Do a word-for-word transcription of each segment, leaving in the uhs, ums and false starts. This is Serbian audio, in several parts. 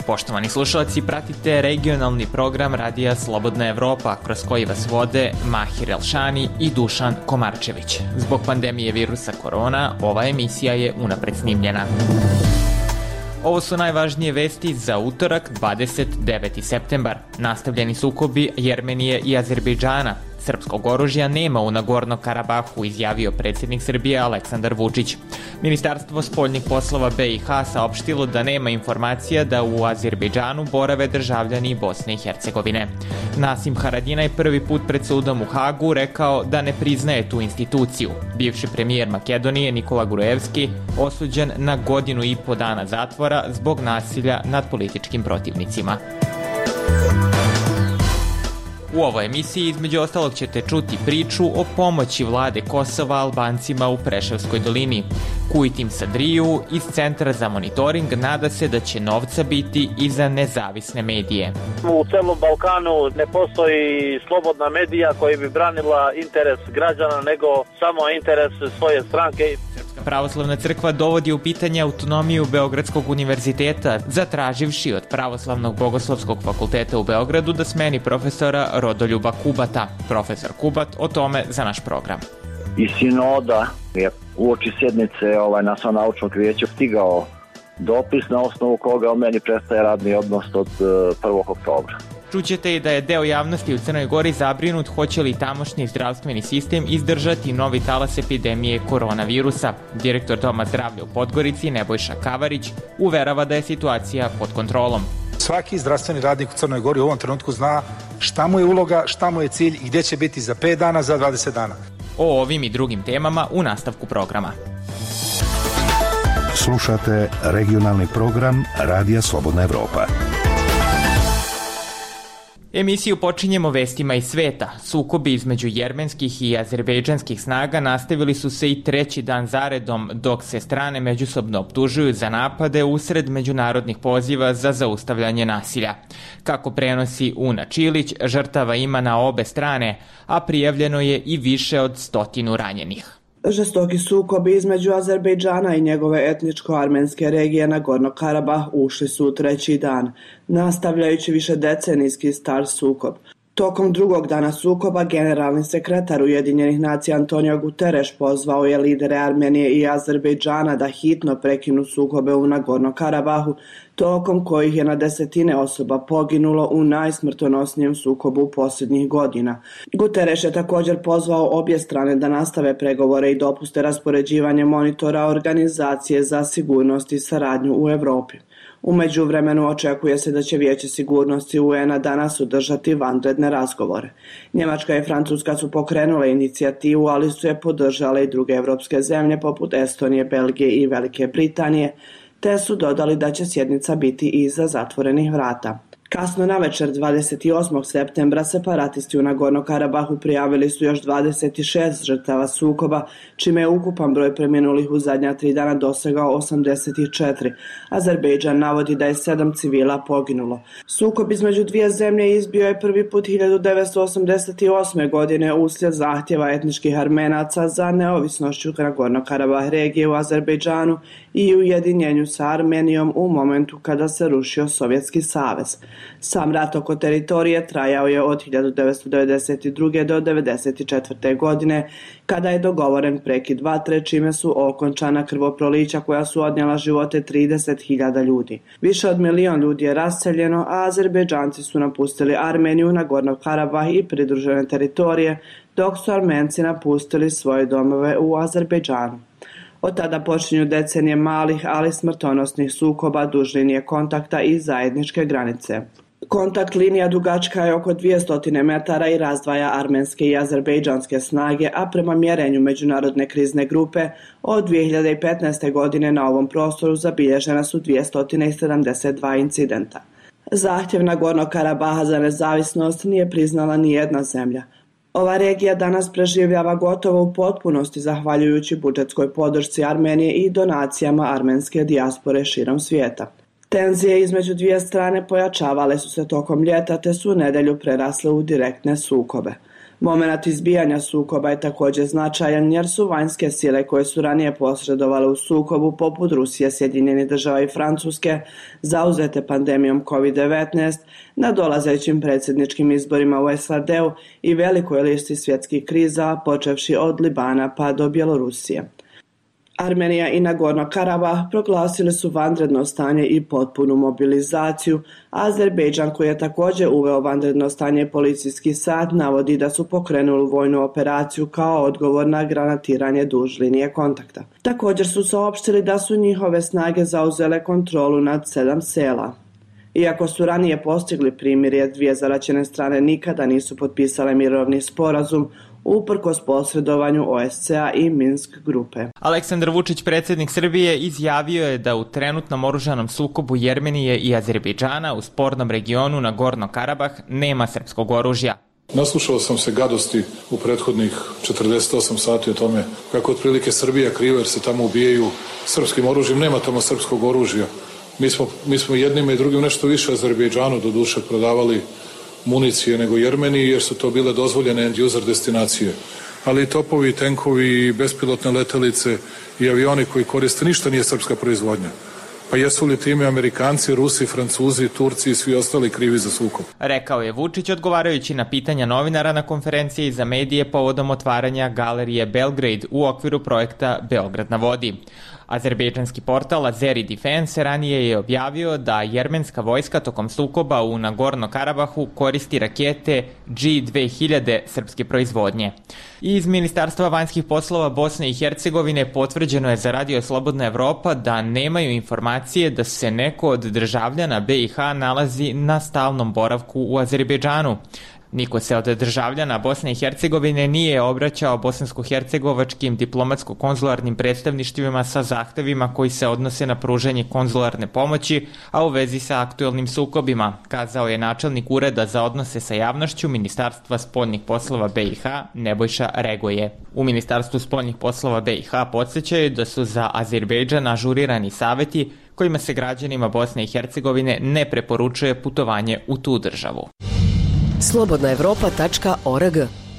Poštovani slušalci, pratite regionalni program Radija Slobodna Evropa, kroz koji vas vode Mahir Elšani i Dušan Komarčević. Zbog pandemije virusa korona, ova emisija je unapred snimljena. Ovo su najvažnije vesti za utorak, dvadeset deveti septembar. Nastavljeni sukobi Jermenije i Azerbejdžana. Srpskog oružja nema u Nagorno-Karabahu, izjavio predsjednik Srbije Aleksandar Vučić. Ministarstvo spoljnih poslova B i H saopštilo da nema informacija da u Azerbejdžanu borave državljani Bosne i Hercegovine. Nasim Haradinaj prvi put pred sudom u Hagu rekao da ne priznaje tu instituciju. Bivši premijer Makedonije Nikola Gruevski osuđen na godinu i po dana zatvora zbog nasilja nad političkim protivnicima. U ovoj emisiji između ostalog ćete čuti priču o pomoći vlade Kosova Albancima u Preševskoj dolini. Kujtim Sadriju iz Centra za monitoring nada se da će novca biti i za nezavisne medije. U celom Balkanu ne postoji slobodna medija koja bi branila interes građana nego samo interes svoje stranke. Pravoslavna crkva dovodi u pitanje autonomiju Beogradskog univerziteta, zatraživši od Pravoslavnog bogoslovskog fakulteta u Beogradu da smeni profesora Rodoljuba Kubata. Profesor Kubat o tome za naš program. I sinoda je uoči sjednice ovaj, Nacionalnog naučnog vijeća stigao dopis na osnovu koga o meni prestaje radni odnos od prvog oktobra. Čućete i da je deo javnosti u Crnoj Gori zabrinut hoće li tamošnji zdravstveni sistem izdržati novi talas epidemije koronavirusa. Direktor Doma zdravlja u Podgorici Nebojša Kavarić uverava da je situacija pod kontrolom. Svaki zdravstveni radnik u Crnoj Gori u ovom trenutku zna šta mu je uloga, šta mu je cilj i gdje će biti za pet dana, za dvadeset dana. O ovim i drugim temama u nastavku programa. Slušate regionalni program Radija Slobodna Evropa. Emisiju počinjemo vestima iz sveta. Sukobi između jermenskih i azerbejdžanskih snaga nastavili su se i treći dan zaredom, dok se strane međusobno optužuju za napade usred međunarodnih poziva za zaustavljanje nasilja. Kako prenosi Una Čilić, žrtava ima na obe strane, a prijavljeno je i više od stotinu ranjenih. Žestoki sukobi između Azerbejdžana i njegove etničko-armenske regije Nagorno-Karabah ušli su u treći dan, nastavljajući više decenijski star sukob. Tokom drugog dana sukoba generalni sekretar Ujedinjenih nacija Antonio Guterres pozvao je lidere Armenije i Azerbejdžana da hitno prekinu sukobe u Nagorno-Karabahu, tokom kojih je na desetine osoba poginulo u najsmrtonosnijem sukobu posljednjih godina. Guterres je također pozvao obje strane da nastave pregovore i dopuste raspoređivanje monitora Organizacije za sigurnost i saradnju u Evropi. U međuvremenu očekuje se da će Vijeće sigurnosti U N-a danas održati vanredne razgovore. Njemačka i Francuska su pokrenule inicijativu, ali su je podržale i druge evropske zemlje poput Estonije, Belgije i Velike Britanije, te su dodali da će sjednica biti iza zatvorenih vrata. Kasno navečer dvadeset osmog septembra separatisti u Nagorno-Karabahu prijavili su još dvadeset šest žrtava sukoba, čime je ukupan broj preminulih u zadnja tri dana dosegao osamdeset četiri. Azerbejdžan navodi da je sedam civila poginulo. Sukob između dvije zemlje izbio je prvi put hiljadu devetsto osamdeset osme. godine uslijed zahtjeva etničkih Armenaca za neovisnošću Nagorno-Karabah regije u Azerbejdžanu i ujedinjenju sa Armenijom u momentu kada se rušio Sovjetski savez. Sam rat oko teritorije trajao je od hiljadu devetsto devedeset druge. do devedeset četvrte. godine, kada je dogovoren prekid vatre, čime su okončana krvoprolića koja su odnijela živote trideset hiljada ljudi. Više od milion ljudi je raseljeno, a Azerbejdžanci su napustili Armeniju, Nagorno-Karabah i pridružene teritorije, dok su Armenci napustili svoje domove u Azerbejdžanu. Od tada počinju decenije malih, ali smrtonosnih sukoba duž linije kontakta i zajedničke granice. Kontakt linija dugačka je oko dvjesto metara i razdvaja armenske i azerbejdžanske snage, a prema mjerenju Međunarodne krizne grupe od dvije hiljade petnaeste. godine na ovom prostoru zabilježena su dvjesto sedamdeset dva incidenta. Zahtjev Nagorno-Karabaha za nezavisnost nije priznala ni jedna zemlja. Ova regija danas preživljava gotovo u potpunosti zahvaljujući budžetskoj podršci Armenije i donacijama armenske dijaspore širom svijeta. Tenzije između dvije strane pojačavale su se tokom ljeta te su u nedjelju prerasle u direktne sukobe. Momenat izbijanja sukoba je također značajan jer su vanjske sile koje su ranije posredovale u sukobu poput Rusije, Sjedinjenih Država i Francuske zauzete pandemijom kovid devetnaest na dolazećim predsjedničkim izborima u S A D-u i velikoj listi svjetskih kriza počevši od Libana pa do Bjelorusije. Armenija i Nagorno Karabah proglasili su vanredno stanje i potpunu mobilizaciju. Azerbejdžan, koji je također uveo vanredno stanje i policijski sat, navodi da su pokrenuli vojnu operaciju kao odgovor na granatiranje duž linije kontakta. Također su saopštili da su njihove snage zauzele kontrolu nad sedam sela. Iako su ranije postigli primirje, dvije zaraćene strane nikada nisu potpisale mirovni sporazum, uprkos posredovanju O S C A i Minsk grupe. Aleksandar Vučić, predsjednik Srbije, izjavio je da u trenutnom oružanom sukobu Jermenije i Azerbejdžana u spornom regionu Nagorno Karabah nema srpskog oružja. Naslušao sam se gadosti u prethodnih četrdeset osam sati o tome kako otprilike Srbija kriva jer se tamo ubijaju srpskim oružjem. Nema tamo srpskog oružja. Mi smo, mi smo jednima i drugim nešto više Azerbejdžanu do duše prodavali municije nego Jermeniji jer su to bile dozvoljene end-user destinacije. Ali i topovi, i tenkovi, i bespilotne letelice i avioni koji koriste ništa nije srpska proizvodnja. Pa jesu li time Amerikanci, Rusi, Francuzi, Turci i svi ostali krivi za sukob? Rekao je Vučić odgovarajući na pitanja novinara na konferenciji za medije povodom otvaranja galerije Belgrade u okviru projekta Beograd na vodi. Azerbejdžanski portal Azeri Defense ranije je objavio da jermenska vojska tokom sukoba u Nagorno Karabahu koristi rakete G dve hiljade srpske proizvodnje. Iz Ministarstva vanjskih poslova Bosne i Hercegovine potvrđeno je za Radio Slobodna Evropa da nemaju informacije da se neko od državljana B i H nalazi na stalnom boravku u Azerbejdžanu. Niko se od državljana Bosne i Hercegovine nije obraćao bosansko-hercegovačkim diplomatsko-konzularnim predstavništvima sa zahtevima koji se odnose na pružanje konzularne pomoći, a u vezi sa aktuelnim sukobima, kazao je načelnik Ureda za odnose sa javnošću Ministarstva spoljnih poslova B i H Nebojša Regoje. U Ministarstvu spoljnih poslova B i H podsjećaju da su za Azerbejdžan ažurirani saveti kojima se građanima Bosne i Hercegovine ne preporučuje putovanje u tu državu. slobodna evropa tačka org.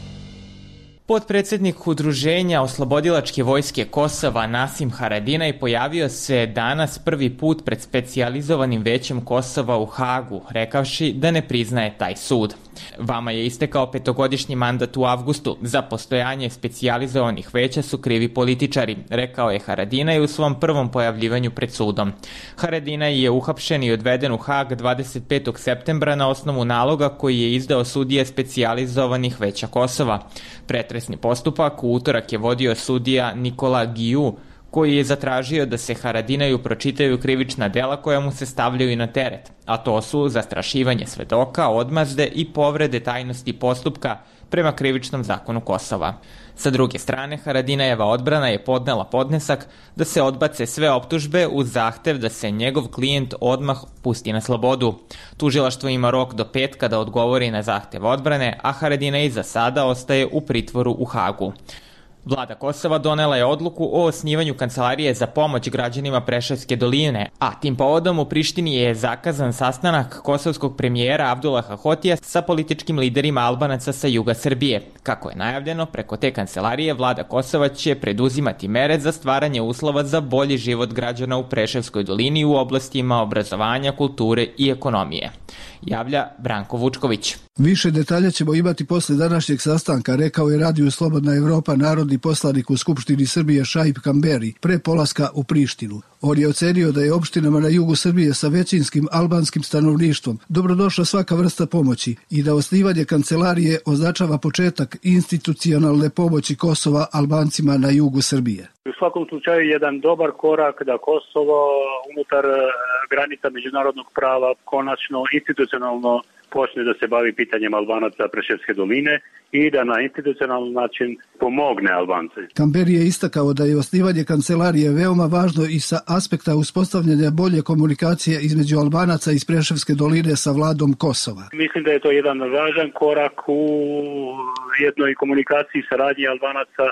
Potpredsjednik Udruženja Oslobodilačke vojske Kosova Nasim Haradinaj pojavio se danas prvi put pred specijalizovanim većem Kosova u Hagu, rekavši da ne priznaje taj sud. Vama je istekao petogodišnji mandat u avgustu. Za postojanje specijalizovanih veća su krivi političari, rekao je Haradinaj u svom prvom pojavljivanju pred sudom. Haradinaj je uhapšen i odveden u Hag dvadeset petog septembra na osnovu naloga koji je izdao sudija specijalizovanih veća Kosova. Pretresni postupak u utorak je vodio sudija Nikola Giju, koji je zatražio da se Haradinaju pročitaju krivična dela koja mu se stavljaju na teret, a to su zastrašivanje svedoka, odmazde i povrede tajnosti postupka prema krivičnom zakonu Kosova. Sa druge strane, Haradinajeva odbrana je podnela podnesak da se odbace sve optužbe uz zahtev da se njegov klijent odmah pusti na slobodu. Tužilaštvo ima rok do petka da odgovori na zahtev odbrane, a Haradinaj za sada ostaje u pritvoru u Hagu. Vlada Kosova donela je odluku o osnivanju kancelarije za pomoć građanima Preševske doline, a tim povodom u Prištini je zakazan sastanak kosovskog premijera Abdullaha Hotija sa političkim liderima Albanaca sa juga Srbije. Kako je najavljeno, preko te kancelarije vlada Kosova će preduzimati mere za stvaranje uslova za bolji život građana u Preševskoj dolini u oblastima obrazovanja, kulture i ekonomije. Javlja Branko Vučković. Više detalja ćemo imati posle današnjeg sastanka, rekao je Radio Slobodna Evropa narodni poslanik u Skupštini Srbije Šaip Kamberi pre polaska u Prištinu. On je ocenio da je opštinama na jugu Srbije sa većinskim albanskim stanovništvom dobrodošla svaka vrsta pomoći i da osnivanje kancelarije označava početak institucionalne pomoći Kosova Albancima na jugu Srbije. U svakom slučaju jedan dobar korak da Kosovo unutar granica međunarodnog prava konačno institucionalno počne da se bavi pitanjem Albanaca Preševske doline i da na institucionalni način pomogne Albance. Kamberi je istakao da je osnivanje kancelarije veoma važno i sa aspekta uspostavljanja bolje komunikacije između Albanaca iz Preševske doline sa vladom Kosova. Mislim da je to jedan važan korak u jednoj komunikaciji saradnji Albanaca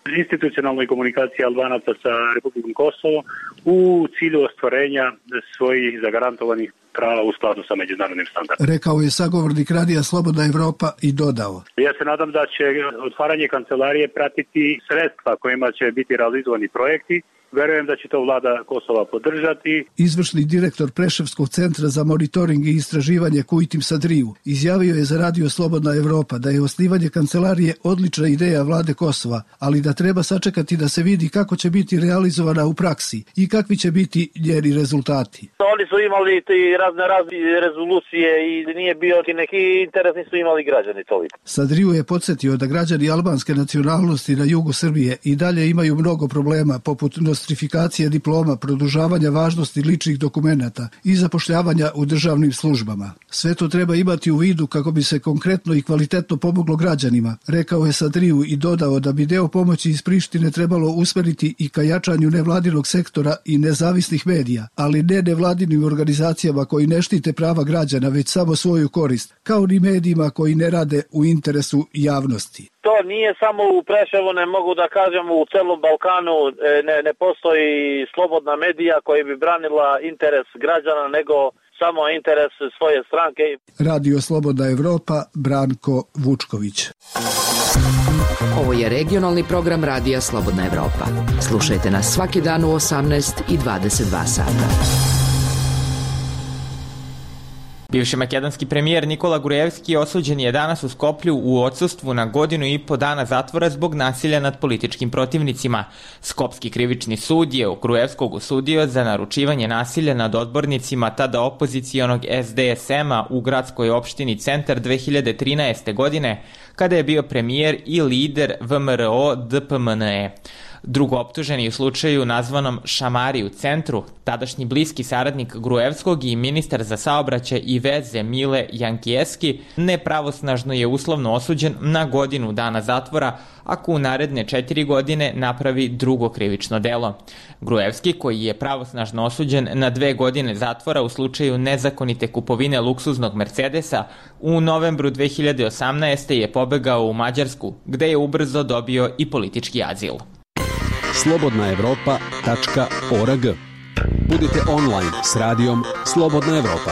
institucionalnoj komunikaciji Albanaca sa Republikom Kosovo u cilju ostvarenja svojih zagarantovanih prava u skladu sa međunarodnim standardima. Rekao je sagovornik Radija Slobodna Evropa i dodao. Ja se nadam da će otvaranje kancelarije pratiti sredstva kojima će biti realizovani projekti. Verujem da će to vlada Kosova podržati. Izvršni direktor Preševskog centra za monitoring i istraživanje Kujtim Sadriju izjavio je za Radio Slobodna Evropa da je osnivanje kancelarije odlična ideja vlade Kosova, ali da treba sačekati da se vidi kako će biti realizovana u praksi i kakvi će biti njeni rezultati. Oni su imali razne razne rezolucije i nije bio neki interes, nisu imali građani toliko. Sadriju je podsjetio da građani albanske nacionalnosti na jugu Srbije i dalje imaju mnogo problema poput nostrifikacije diploma, produžavanja važnosti ličnih dokumenata i zapošljavanja u državnim službama. Sve to treba imati u vidu kako bi se konkretno i kvalitetno pomoglo građanima, rekao je Sadriju i dodao da bi deo pomoći iz Prištine trebalo usmeriti i ka jačanju nevladinog sektora i nezavisnih medija, ali ne nevladinim organizacijama koji ne štite prava građana, već samo svoju korist, kao ni medijima koji ne rade u interesu javnosti. To nije samo u Preševu, ne mogu da kažem u celom Balkanu, ne, ne postoji slobodna medija koja bi branila interes građana, nego samo interes svoje stranke. Radio Slobodna Evropa, Branko Vučković. Ovo je regionalni program Radija Slobodna Evropa. Slušajte nas svaki dan u osamnaest i dvadeset dva sata. Bivši makedonski premijer Nikola Grujevski osuđen je danas u Skoplju u odsustvu na godinu i po dana zatvora zbog nasilja nad političkim protivnicima. Skopski krivični sud je Grujevskog osudio za naručivanje nasilja nad odbornicima tada opozicionog S D S M-a u gradskoj opštini Centar dve hiljade trinaeste. godine, kada je bio premijer i lider V M R O D P M N E. Drugo optuženi u slučaju nazvanom Šamari u centru, tadašnji bliski saradnik Grujevskog i ministar za saobraćaj i veze Mile Jankijeski, nepravosnažno je uslovno osuđen na godinu dana zatvora ako u naredne četiri godine napravi drugo krivično delo. Grujevski, koji je pravosnažno osuđen na dve godine zatvora u slučaju nezakonite kupovine luksuznog Mercedesa, u novembru dve hiljade osamnaeste. je pobegao u Mađarsku, gde je ubrzo dobio i politički azil. slobodna evropa tačka org. Budite online s radijom Slobodna Evropa.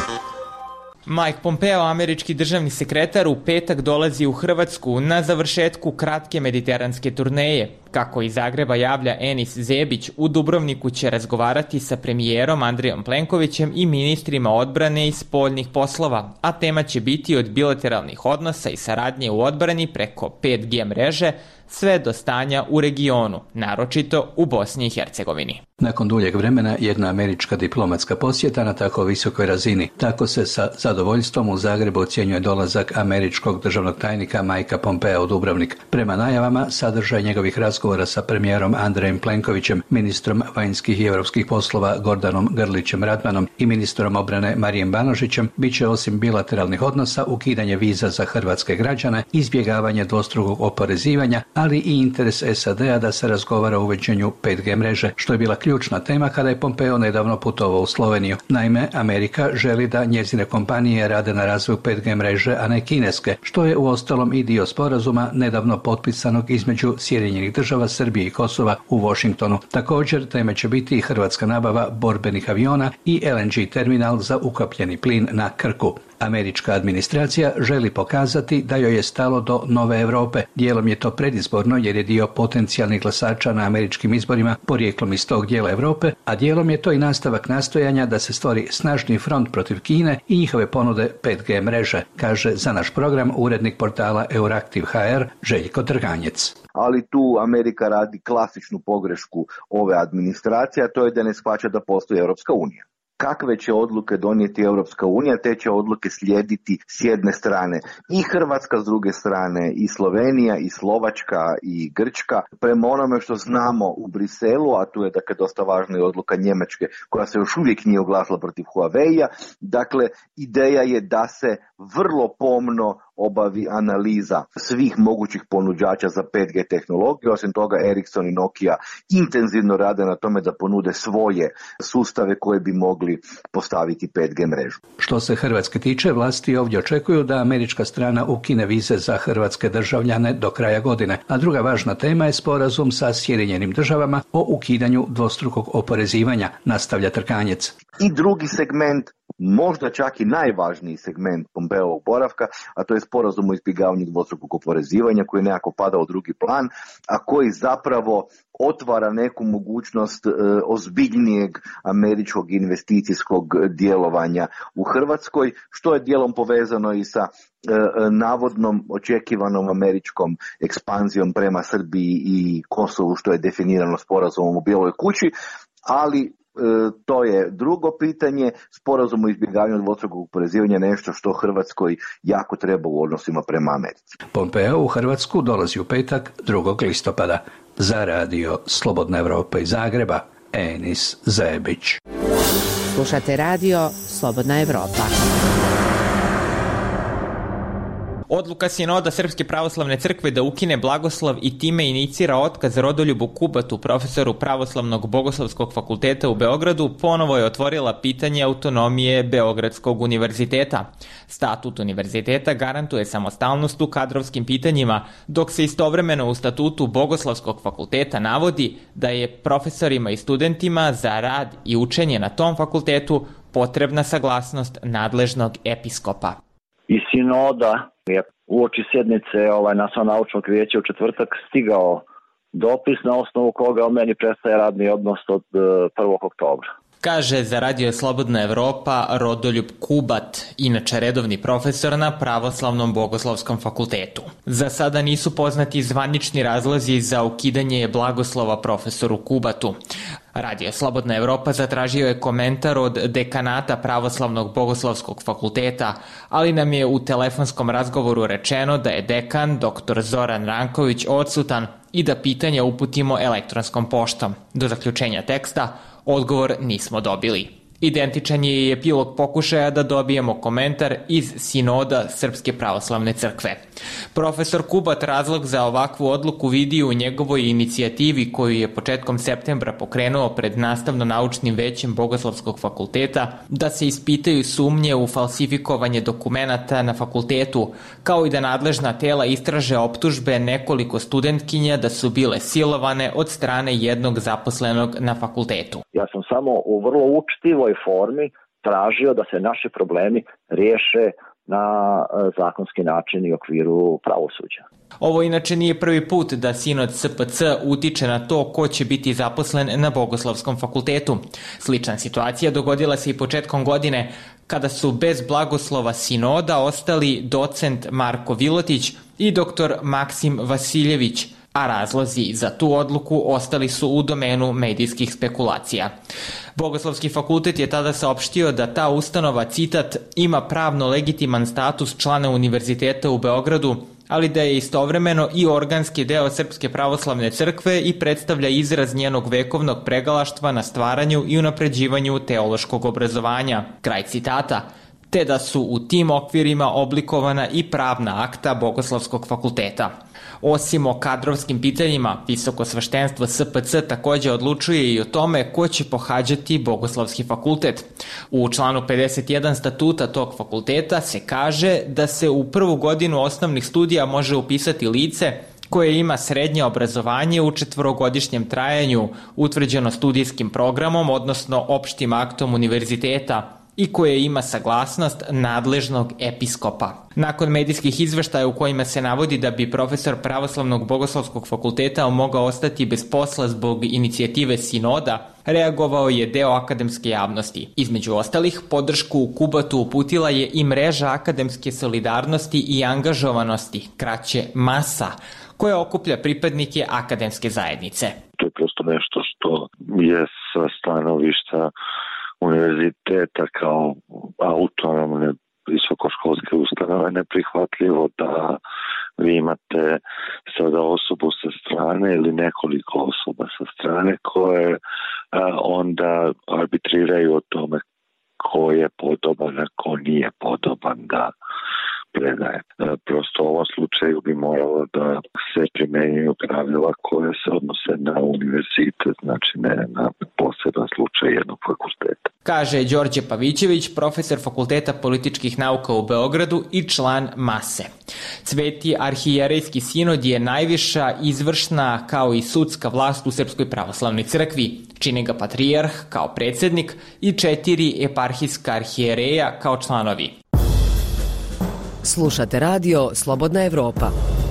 Mike Pompeo, američki državni sekretar, u petak dolazi u Hrvatsku na završetku kratke mediteranske turneje. Kako iz Zagreba javlja Enis Zebić, u Dubrovniku će razgovarati sa premijerom Andrejom Plenkovićem i ministrima odbrane i spoljnih poslova, a tema će biti od bilateralnih odnosa i saradnje u odbrani preko pet G mreže, sve do stanja u regionu, naročito u Bosni i Hercegovini. Nakon duljeg vremena jedna američka diplomatska posjeta na tako visokoj razini. Tako se sa zadovoljstvom u Zagrebu ocjenjuje dolazak američkog državnog tajnika Mikea Pompea u Dubrovnik. Prema najavama, sadržaj njegovih razgovora sa premijerom Andrejem Plenkovićem, ministrom vanjskih i europskih poslova Gordanom Grlićem Radmanom i ministrom obrane Marijem Banožićem bit će osim bilateralnih odnosa ukidanje viza za hrvatske građane, izbjegavanje dvostrukog oporezivanja, ali i interes S A D-a da se razgovara o uvođenju pet G mreže, što je bila ključna tema kada je Pompeo nedavno putovao u Sloveniju. Naime, Amerika želi da njezine kompanije rade na razvoju pet G mreže, a ne kineske, što je uostalom i dio sporazuma nedavno potpisanog između Sjedinjenih država, Srbije i Kosova u Washingtonu. Također, teme će biti i hrvatska nabava borbenih aviona i L N G terminal za ukapljeni plin na Krku. Američka administracija želi pokazati da joj je stalo do nove Europe. Dijelom je to predizborno jer je dio potencijalnih glasača na američkim izborima porijeklom iz tog dijela Europe, a dijelom je to i nastavak nastojanja da se stvori snažni front protiv Kine i njihove ponude pet G mreže, kaže za naš program urednik portala Euraktiv H R Željko Trganjec. Ali tu Amerika radi klasičnu pogrešku ove administracije, a to je da ne shvaća da postoji Europska unija. Kakve će odluke donijeti Europska unija, te će odluke slijediti s jedne strane i Hrvatska, s druge strane i Slovenija, i Slovačka, i Grčka. Prema onome što znamo u Briselu, a tu je dakle dosta važna i odluka Njemačke koja se još uvijek nije oglasila protiv Huawei-a, dakle ideja je da se vrlo pomno obavi analiza svih mogućih ponuđača za pet G tehnologiju. Osim toga, Ericsson i Nokia intenzivno rade na tome da ponude svoje sustave koje bi mogli postaviti pet G mrežu. Što se Hrvatske tiče, vlasti ovdje očekuju da američka strana ukine vize za hrvatske državljane do kraja godine, a druga važna tema je sporazum sa Sjedinjenim državama o ukidanju dvostrukog oporezivanja, nastavlja Trkanjec. I drugi segment, možda čak i najvažniji segment Pompeovog boravka, a to je sporazum o izbjegavanju dvostrukog oporezivanja koji nekako pada u drugi plan, a koji zapravo otvara neku mogućnost e, ozbiljnijeg američkog investicijskog djelovanja u Hrvatskoj, što je dijelom povezano i sa e, navodnom očekivanom američkom ekspanzijom prema Srbiji i Kosovu, što je definirano sporazumom u Bijeloj kući, ali to je drugo pitanje. Sporazum o izbjegavanju dvostrukog oporezivanja je nešto što Hrvatskoj jako treba u odnosima prema Americi. Pompeo u Hrvatsku dolazi u petak drugog listopada. Za radio Slobodna Evropa iz Zagreba, Enis Zebić. Slušate radio Slobodna Evropa. Odluka Sinoda Srpske pravoslavne crkve da ukine blagoslov i time inicira otkaz Rodoljubu Kubatu, profesoru Pravoslavnog bogoslovskog fakulteta u Beogradu, ponovo je otvorila pitanje autonomije Beogradskog univerziteta. Statut univerziteta garantuje samostalnost u kadrovskim pitanjima, dok se istovremeno u statutu Bogoslovskog fakulteta navodi da je profesorima i studentima za rad i učenje na tom fakultetu potrebna saglasnost nadležnog episkopa. I Sinoda je uoči sjednice ovaj, Nacionalnog naučnog vijeća u četvrtak stigao dopis na osnovu koga o meni prestaje radni odnos od prvog oktobra. Kaže za radio Slobodna Evropa Rodoljub Kubat, inače redovni profesor na Pravoslavnom bogoslovskom fakultetu. Za sada nisu poznati zvanični razlozi za ukidanje blagoslova profesoru Kubatu. Radio Slobodna Evropa zatražio je komentar od dekanata Pravoslavnog bogoslovskog fakulteta, ali nam je u telefonskom razgovoru rečeno da je dekan dr Zoran Ranković odsutan i da pitanja uputimo elektronskom poštom. Do zaključenja teksta odgovor nismo dobili. Identičan je i epilog pokušaja da dobijemo komentar iz Sinoda Srpske pravoslavne crkve. Profesor Kubat razlog za ovakvu odluku vidi u njegovoj inicijativi koju je početkom septembra pokrenuo pred nastavno-naučnim većem Bogoslovskog fakulteta da se ispitaju sumnje u falsifikovanje dokumenata na fakultetu, kao i da nadležna tela istraže optužbe nekoliko studentkinja da su bile silovane od strane jednog zaposlenog na fakultetu. Ja sam samo u vrlo učtivoj formi tražio da se naši problemi riješe na zakonski način i okviru pravosuđa. Ovo inače nije prvi put da Sinod S P C utiče na to ko će biti zaposlen na Bogoslovskom fakultetu. Slična situacija dogodila se i početkom godine kada su bez blagoslova Sinoda ostali docent Marko Vilotić i doktor Maksim Vasiljević, a razlozi za tu odluku ostali su u domenu medijskih spekulacija. Bogoslovski fakultet je tada saopštio da ta ustanova, citat, ima pravno legitiman status člana univerziteta u Beogradu, ali da je istovremeno i organski deo Srpske pravoslavne crkve i predstavlja izraz njenog vekovnog pregalaštva na stvaranju i unapređivanju teološkog obrazovanja. Kraj citata. Te da su u tim okvirima oblikovana i pravna akta Bogoslovskog fakulteta. Osim o kadrovskim pitanjima, Visoko sveštenstvo S P C također odlučuje i o tome ko će pohađati Bogoslovski fakultet. U članu pedeset jedan statuta tog fakulteta se kaže da se u prvu godinu osnovnih studija može upisati lice koje ima srednje obrazovanje u četvorogodišnjem trajanju, utvrđeno studijskim programom, odnosno opštim aktom univerziteta, i koje ima saglasnost nadležnog episkopa. Nakon medijskih izveštaja u kojima se navodi da bi profesor Pravoslavnog bogoslovskog fakulteta mogao ostati bez posla zbog inicijative Sinoda, reagovao je deo akademske javnosti. Između ostalih, podršku u Kubatu uputila je i mreža akademske solidarnosti i angažovanosti, kraće MASA, koja okuplja pripadnike akademske zajednice. To je prosto nešto što je sa stanovišta univerziteta kao autonomne visokoškolske ustanove neprihvatljivo da vi imate sada osobu sa strane ili nekoliko osoba sa strane koje a, onda arbitriraju o tome ko je podoban, a ko nije podoban da predaje. Prosto u ovom slučaju bi moralo da se primenjuju pravila koje se odnose na univerzitet, znači ne na poseban slučaj jednog fakulteta. Kaže Đorđe Pavićević, profesor Fakulteta političkih nauka u Beogradu i član Mase. Sveti arhijerejski sinod je najviša izvršna kao i sudska vlast u Srpskoj pravoslavnoj crkvi. Čini ga patrijarh kao predsednik i četiri eparhijska arhijereja kao članovi. Slušate radio Slobodna Evropa.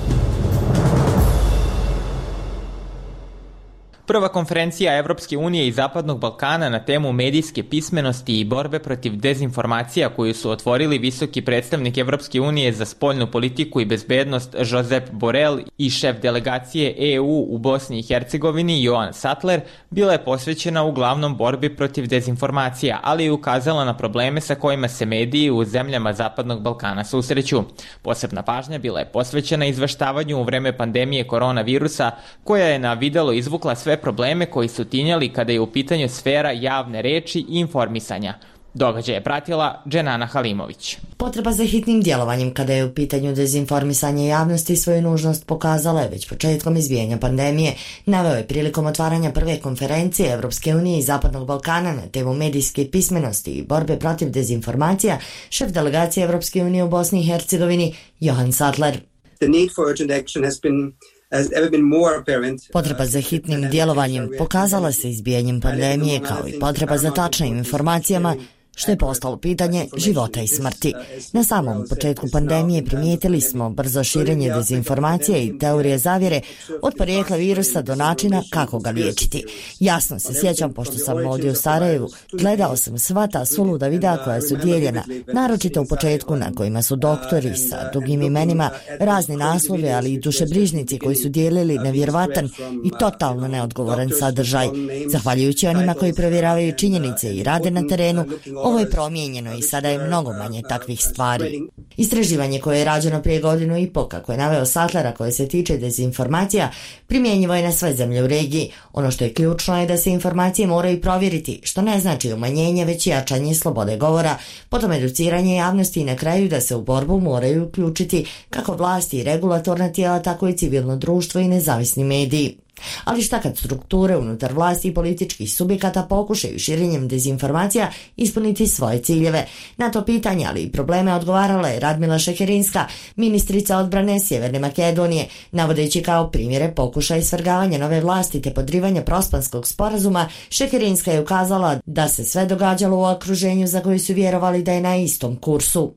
Prva konferencija Evropske unije i Zapadnog Balkana na temu medijske pismenosti i borbe protiv dezinformacija koju su otvorili visoki predstavnik Evropske unije za spoljnu politiku i bezbednost Josep Borrell i šef delegacije E U u Bosni i Hercegovini Johan Sattler bila je posvećena uglavnom borbi protiv dezinformacija, ali i ukazala na probleme sa kojima se mediji u zemljama Zapadnog Balkana susreću. Posebna pažnja bila je posvećena izveštavanju u vreme pandemije koronavirusa, koja je na videlo izvukla sve probleme koji su tinjali kada je u pitanju sfera javne reči i informisanja. Događaj je pratila Dženana Halimović. Potreba za hitnim djelovanjem kada je u pitanju dezinformisanja javnosti svoju nužnost pokazala je već početkom izbijanja pandemije, naveo je prilikom otvaranja prve konferencije Evropske unije i Zapadnog Balkana na temu medijske pismenosti i borbe protiv dezinformacija šef delegacije Evropske unije u Bosni i Hercegovini Johan Sattler. The need for urgent action has been Potreba za hitnim djelovanjem pokazala se izbijanjem pandemije kao i potreba za tačnim informacijama, što je postalo pitanje života i smrti. Na samom početku pandemije primijetili smo brzo širenje dezinformacije i teorije zavjere od porijekla virusa do načina kako ga liječiti. Jasno se sjećam, pošto sam ovdje u Sarajevu, gledao sam sva ta suluda videa koja su dijeljena, naročito u početku na kojima su doktori sa dugim imenima, razni naslovi, ali i dušebrižnici koji su dijelili nevjerovatan i totalno neodgovoran sadržaj. Zahvaljujući onima koji provjeravaju činjenice i rade na terenu, ovo je promijenjeno i sada je mnogo manje takvih stvari. Istraživanje koje je rađeno prije godinu i po, kako je naveo Sattlera, koje se tiče dezinformacija, primjenjivo je na sve zemlje u regiji. Ono što je ključno je da se informacije moraju provjeriti, što ne znači umanjenje, već jačanje slobode govora, potom educiranje javnosti i na kraju da se u borbu moraju uključiti kako vlasti i regulatorna tijela, tako i civilno društvo i nezavisni mediji. Ali šta kad strukture unutar vlasti i političkih subjekata pokušaju širenjem dezinformacija ispuniti svoje ciljeve? Na to pitanje, ali i probleme, odgovarala je Radmila Šekerinska, ministrica odbrane Sjeverne Makedonije, navodeći kao primjere pokušaj svrgavanja nove vlasti te podrivanja Prospanskog sporazuma. Šekerinska je ukazala da se sve događalo u okruženju za koje su vjerovali da je na istom kursu.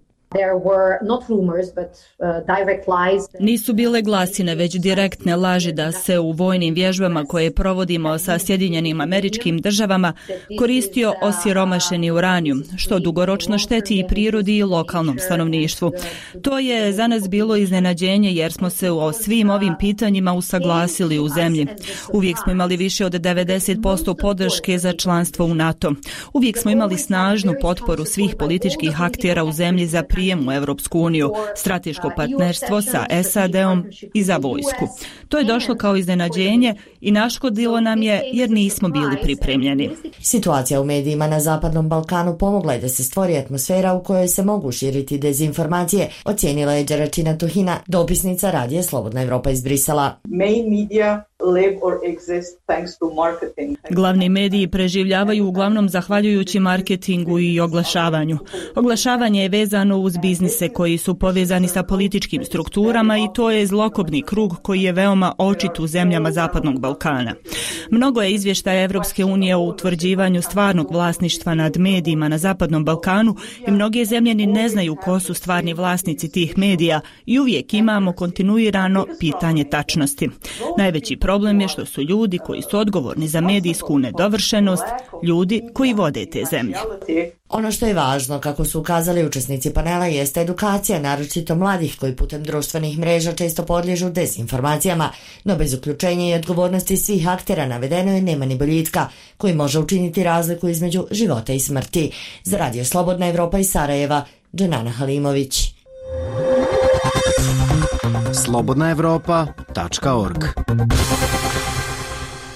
Nisu bile glasine, već direktne laži da se u vojnim vježbama koje provodimo sa Sjedinjenim Američkim Državama koristio osiromašeni uranijum, što dugoročno šteti i prirodi i lokalnom stanovništvu. To je za nas bilo iznenađenje jer smo se o svim ovim pitanjima usaglasili u zemlji. Uvijek smo imali više od devedeset posto podrške za članstvo u NATO. Uvijek smo imali snažnu potporu svih političkih aktera u zemlji za prijem u Evropsku uniju, strateško partnerstvo sa S A D-om i za vojsku. To je došlo kao iznenađenje i naškodilo nam je jer nismo bili pripremljeni. Situacija u medijima na Zapadnom Balkanu pomogla je da se stvori atmosfera u kojoj se mogu širiti dezinformacije, ocijenila je Đeračina Tuhina, dopisnica Radija Slobodna Evropa iz Brisela. Glavni mediji preživljavaju uglavnom zahvaljujući marketingu i oglašavanju. Oglašavanje je vezano uz biznise koji su povezani sa političkim strukturama i to je zlokobni krug koji je veoma očit u zemljama Zapadnog Balkana. Mnogo je izvještaja Evropske unije o utvrđivanju stvarnog vlasništva nad medijima na Zapadnom Balkanu i mnoge zemlje ni ne znaju ko su stvarni vlasnici tih medija i uvijek imamo kontinuirano pitanje tačnosti. Najveći problem je što su ljudi koji su odgovorni za medijsku nedovršenost, ljudi koji vode te zemlje. Ono što je važno, kako su ukazali učesnici panela, jeste edukacija, naročito mladih koji putem društvenih mreža često podliježu dezinformacijama, no bez uključenja i odgovornosti svih aktera navedeno je nema ni boljitka koji može učiniti razliku između života i smrti. Za Radio Slobodna Evropa iz Sarajeva, Dženana Halimović. slobodna evropa tačka org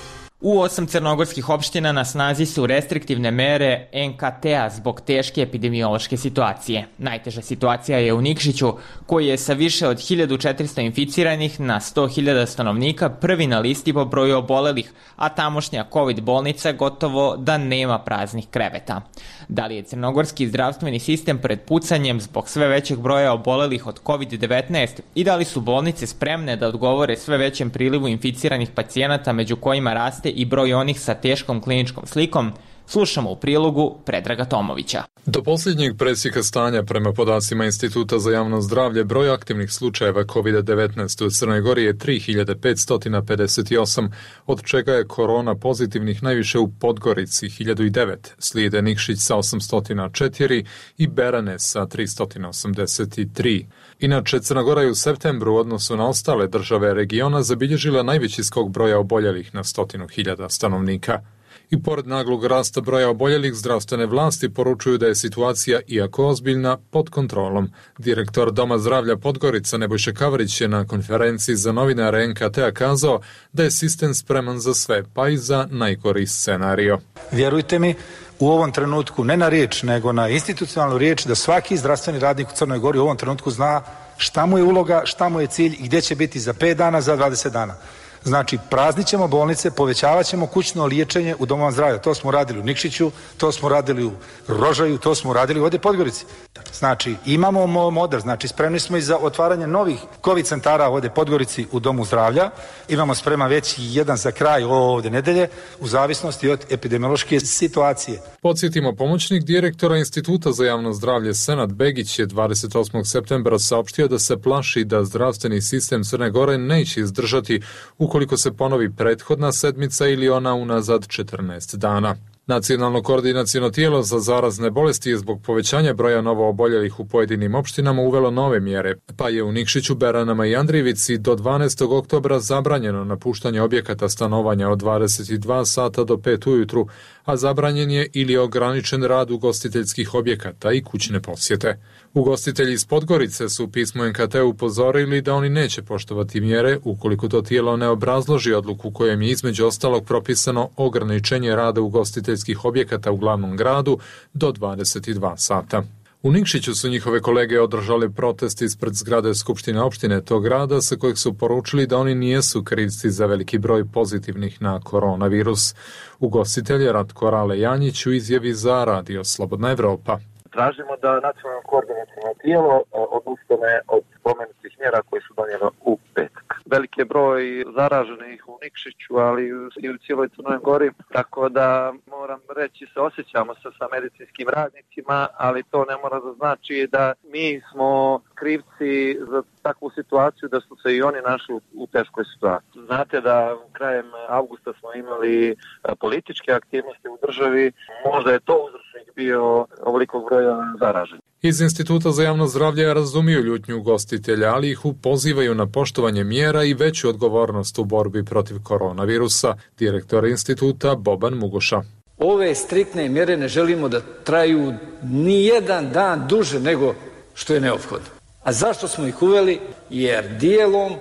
U osam crnogorskih opština na snazi su restriktivne mere en ka te-a zbog teške epidemiološke situacije. Najteža situacija je u Nikšiću, koji je sa više od hiljadu četiristo inficiranih na sto hiljada stanovnika prvi na listi po broju obolelih, a tamošnja COVID bolnica gotovo da nema praznih kreveta. Da li je crnogorski zdravstveni sistem pred pucanjem zbog sve većeg broja obolelih od COVID devetnaest i da li su bolnice spremne da odgovore sve većem prilivu inficiranih pacijenata, među kojima raste i broj onih sa teškom kliničkom slikom, slušamo u prilogu Predraga Tomovića. Do posljednjeg presjeka stanja prema podacima Instituta za javno zdravlje broj aktivnih slučajeva COVID devetnaest u Crnoj Gori je tri hiljade petsto pedeset osam, od čega je korona pozitivnih najviše u Podgorici hiljadu devet, slijede Nikšić sa osamsto četiri i Berane sa tristo osamdeset tri. Inače, Crna Gora je u septembru u odnosu na ostale države regiona zabilježila najveći skok broja oboljelih na stotinu hiljada stanovnika. I pored naglog rasta broja oboljelih, zdravstvene vlasti poručuju da je situacija, iako ozbiljna, pod kontrolom. Direktor Doma zdravlja Podgorica Nebojša Kavrić je na konferenciji za novinare en ka te-a kazao da je sistem spreman za sve, pa i za najgori scenario. Vjerujte mi, u ovom trenutku, ne na riječ, nego na institucionalnu riječ, da svaki zdravstveni radnik u Crnoj Gori u ovom trenutku zna šta mu je uloga, šta mu je cilj i gdje će biti za pet dana, za dvadeset dana. Znači, praznit ćemo bolnice, povećavat ćemo kućno liječenje u domovima zdravlja. To smo radili u Nikšiću, to smo radili u Rožaju, to smo radili ovdje u Podgorici. Znači, imamo model, znači spremni smo i za otvaranje novih COVID centara ovdje u Podgorici u domu zdravlja. Imamo spreman već jedan za kraj ovdje nedelje, u zavisnosti od epidemiološke situacije. Podsjetimo, pomoćnik direktora Instituta za javno zdravlje Senad Begić je dvadeset osmog septembra saopštio da se plaši da zdravstveni sistem Crne Gore neće izdržati ukoliko se ponovi prethodna sedmica ili ona unazad četrnaest dana. Nacionalno koordinaciono tijelo za zarazne bolesti je zbog povećanja broja novooboljelih u pojedinim opštinama uvelo nove mjere, pa je u Nikšiću, Beranama i Andrijevici do dvanaestog oktobra zabranjeno napuštanje objekata stanovanja od dvadeset dva sata do pet ujutru, a zabranjen je ili ograničen rad ugostiteljskih objekata i kućne posjete. Ugostitelji iz Podgorice su u pismu en ka te upozorili da oni neće poštovati mjere ukoliko to tijelo ne obrazloži odluku kojom je između ostalog propisano ograničenje rada ugostiteljskih objekata u glavnom gradu do dvadeset dva sata. U Nikšiću su njihove kolege održali protest ispred zgrade Skupštine opštine tog grada, sa kojeg su poručili da oni nijesu krivci za veliki broj pozitivnih na koronavirus. Ugostitelj Ratko Rale Janjić u izjavi za Radio Slobodna Evropa. Tražimo da nacionalno koordinaciono tijelo odustane od spomenutih mjera koje su donijela u petak. Veliki je broj zaraženih u Nikšiću, ali i u cijeloj Crnoj Gori, tako da moram reći se osjećamo se sa medicinskim radnicima, ali to ne mora da znači da mi smo krivci za takvu situaciju, da su se i oni našli u teškoj situaciji. Znate da krajem avgusta smo imali političke aktivnosti u državi, možda je to uzročnik bio ovolikog broja zaraženih. Iz Instituta za javno zdravlje razumiju ljutnju ugostitelja, ali ih upozivaju na poštovanje mjera i veću odgovornost u borbi protiv koronavirusa. Direktor instituta Boban Mugoša. Ove striktne mjere ne želimo da traju ni jedan dan duže nego što je neophodno. A zašto smo ih uveli? Jer dijelom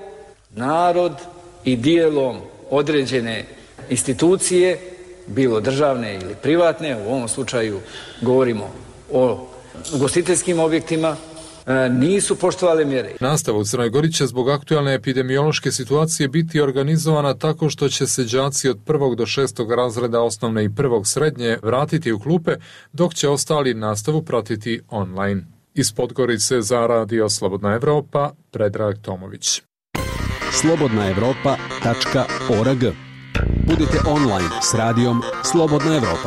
narod i dijelom određene institucije, bilo državne ili privatne, u ovom slučaju govorimo o ugostiteljskim objektima, nisu poštovali mjere. Nastava u Crnoj Gori će zbog aktualne epidemiološke situacije biti organizovana tako što će se đaci od prvog do šestog razreda osnovne i prvog srednje vratiti u klupe, dok će ostali nastavu pratiti online. Iz Podgorice za Radio Slobodna Evropa, Predrag Tomović. slobodna evropa tačka org. Budite online s radijom Slobodna Evropa.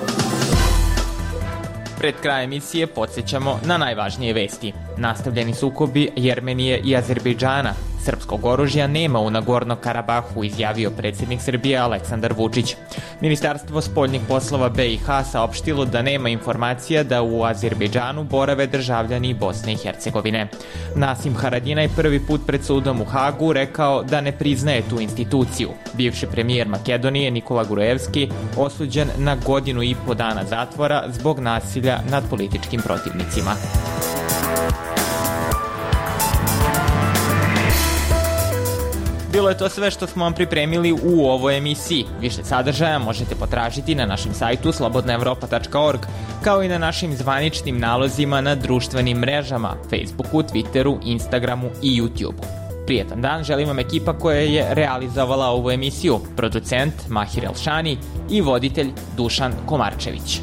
Pred kraj emisije podsjećamo na najvažnije vesti. Nastavljeni sukobi Jermenije i Azerbejdžana. Srpskog oružja nema u Nagorno Karabahu, izjavio predsjednik Srbije Aleksandar Vučić. Ministarstvo spoljnih poslova be i ha saopštilo da nema informacija da u Azerbejdžanu borave državljani Bosne i Hercegovine. Nasim Haradinaj prvi put pred sudom u Hagu rekao da ne priznaje tu instituciju. Bivši premijer Makedonije Nikola Gruevski osuđen na godinu i po dana zatvora zbog nasilja nad političkim protivnicima. Bilo bilo je to sve što smo vam pripremili u ovoj emisiji. Više sadržaja možete potražiti na našem sajtu slobodna evropa tačka org, kao i na našim zvaničnim nalozima na društvenim mrežama, Facebooku, Twitteru, Instagramu i YouTubeu. Prijetan dan želim vam ekipa koja je realizovala ovu emisiju, producent Mahir Elšani i voditelj Dušan Komarčević.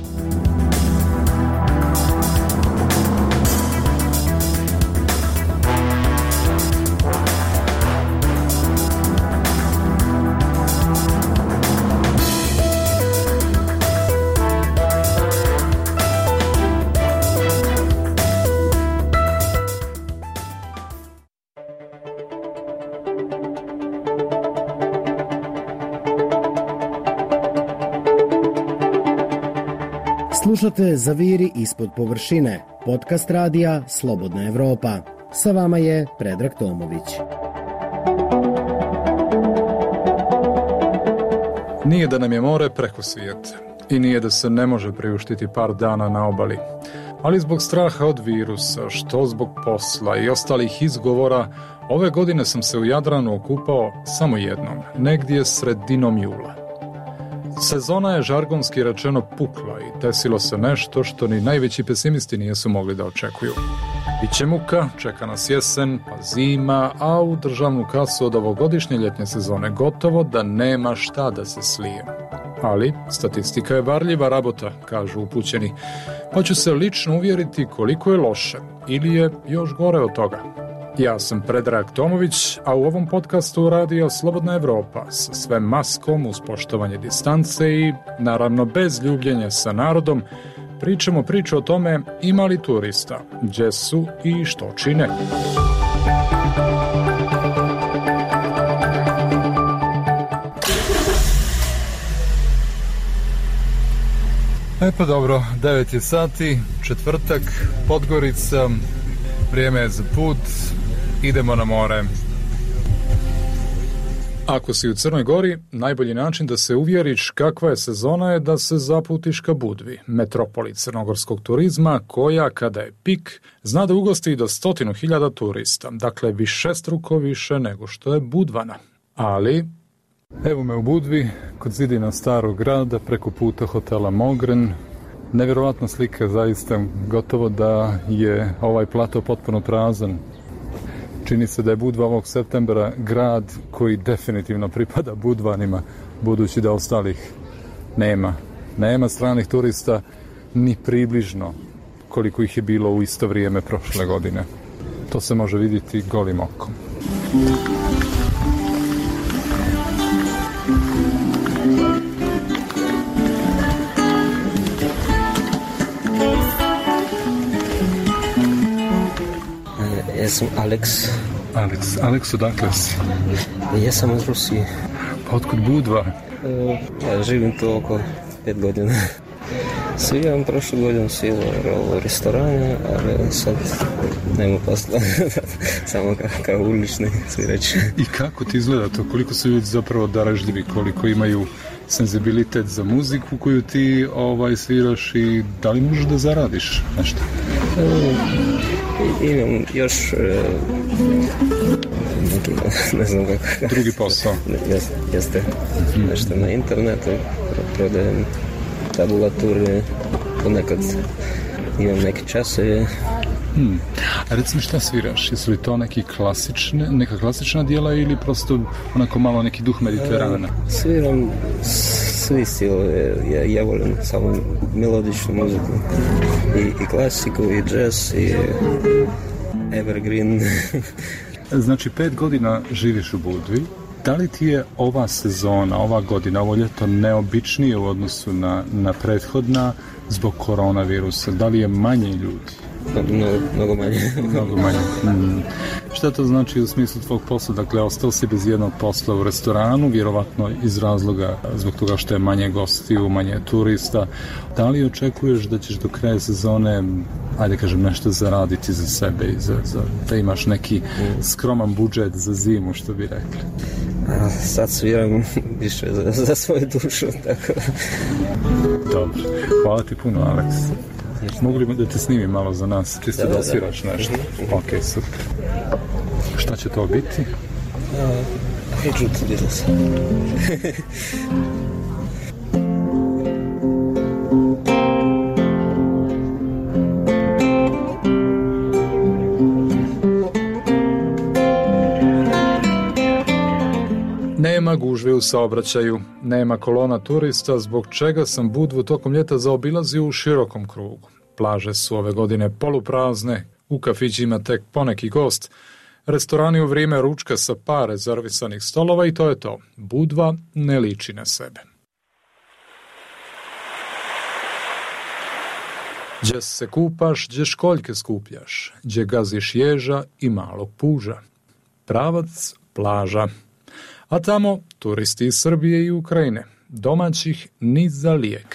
Slušate Zaviri ispod površine, podcast radija Slobodna Evropa. Sa vama je Predrag Tomović. Nije da nam je more preko svijeta i nije da se ne može priuštiti par dana na obali. Ali zbog straha od virusa, što zbog posla i ostalih izgovora, ove godine sam se u Jadranu okupao samo jednom, negdje sredinom jula. Sezona je žargonski rečeno pukla i desilo se nešto što ni najveći pesimisti nisu mogli da očekuju. Biće muka, čeka nas jesen, pa zima, a u državnu kasu od ovogodišnje ljetnje sezone gotovo da nema šta da se slije. Ali statistika je varljiva rabota, kažu upućeni, pa ću se lično uvjeriti koliko je loše ili je još gore od toga. Ja sam Predrag Tomović, a u ovom podcastu Radio Slobodna Evropa sa sve maskom uz poštovanje distance i naravno bez ljubljenja sa narodom pričamo priču o tome ima li turista, gdje su i što čine. E pa dobro, devet je sati, četvrtak, Podgorica, vrijeme je za put. Idemo na more. Ako si u Crnoj Gori, najbolji način da se uvjeriš kakva je sezona je da se zaputiš ka Budvi, metropoli crnogorskog turizma, koja, kada je pik, zna da ugosti do stotinu hiljada turista, dakle višestruko više nego što je Budvana. Ali, evo me u Budvi, kod zidina starog grada, preko puta hotela Mogren. Nevjerovatna slika, zaista, gotovo da je ovaj plato potpuno prazan. Čini se da je Budva ovog septembra grad koji definitivno pripada Budvanima, budući da ostalih nema. Nema stranih turista ni približno koliko ih je bilo u isto vrijeme prošle godine. To se može vidjeti golim okom. Ja sam Alex. Alex, Alex, odakle si? Ja sam iz Rusije. Pa otkud Budva? Ja živim tu oko pet godina. Sviram prošlu godinu svirao u restorane, ali sad nema posla. Samo kao, kao ulični svirač. I kako ti izgleda to? Koliko su ljudi zapravo darežljivi? Koliko imaju senzibilitet za muziku koju ti ovaj, sviraš i da li možeš da zaradiš nešto? Um, imam još e, neki, ne znam kako. Drugi posao. Jeste, jeste. Mm-hmm. Nešto na internetu, prodajem tabulature, ponekad imam neke časove. Hmm. A recimo šta sviraš? Jesu li to neki klasične, neka klasična dijela ili prosto onako malo neki duh Mediterana? E, sviram svi stilove, ja, ja volim samo melodičnu muziku. I, i klasiku, i jazz, i evergreen. Znači, pet godina živiš u Budvi. Da li ti je ova sezona, ova godina, ovo ljeto neobičnije u odnosu na, na prethodna zbog koronavirusa? Da li je manje ljudi? Mnogo, mnogo manje. Mnogo manje. Mm. Šta to znači u smislu tvog posla? Dakle, ostao si bez jednog posla u restoranu, vjerovatno iz razloga zbog toga što je manje gostiju, manje turista. Da li očekuješ da ćeš do kraja sezone, ajde kažem, nešto zaraditi za sebe i za, za, da imaš neki skroman budžet za zimu, što bi rekli? A, sad sviram više za, za svoju dušu, tako. Dobro. Hvala ti puno, Aleks. Mogu li da te snimim malo za nas, čisto da, da sviraš nešto? Ok, super. Šta će to biti? Žuti dinozor. Nema gužve u saobraćaju, nema kolona turista, zbog čega sam Budvu tokom ljeta zaobilazio u širokom krugu. Plaže su ove godine poluprazne, u kafićima tek poneki gost, restorani u vrijeme ručka sa par rezervisanih stolova i to je to. Budva ne liči na sebe. Gdje se kupaš, gdje školjke skupljaš, gdje gaziš ježa i malog puža. Pravac plaža. A tamo turisti iz Srbije i Ukrajine, domaćih ni za lijeka.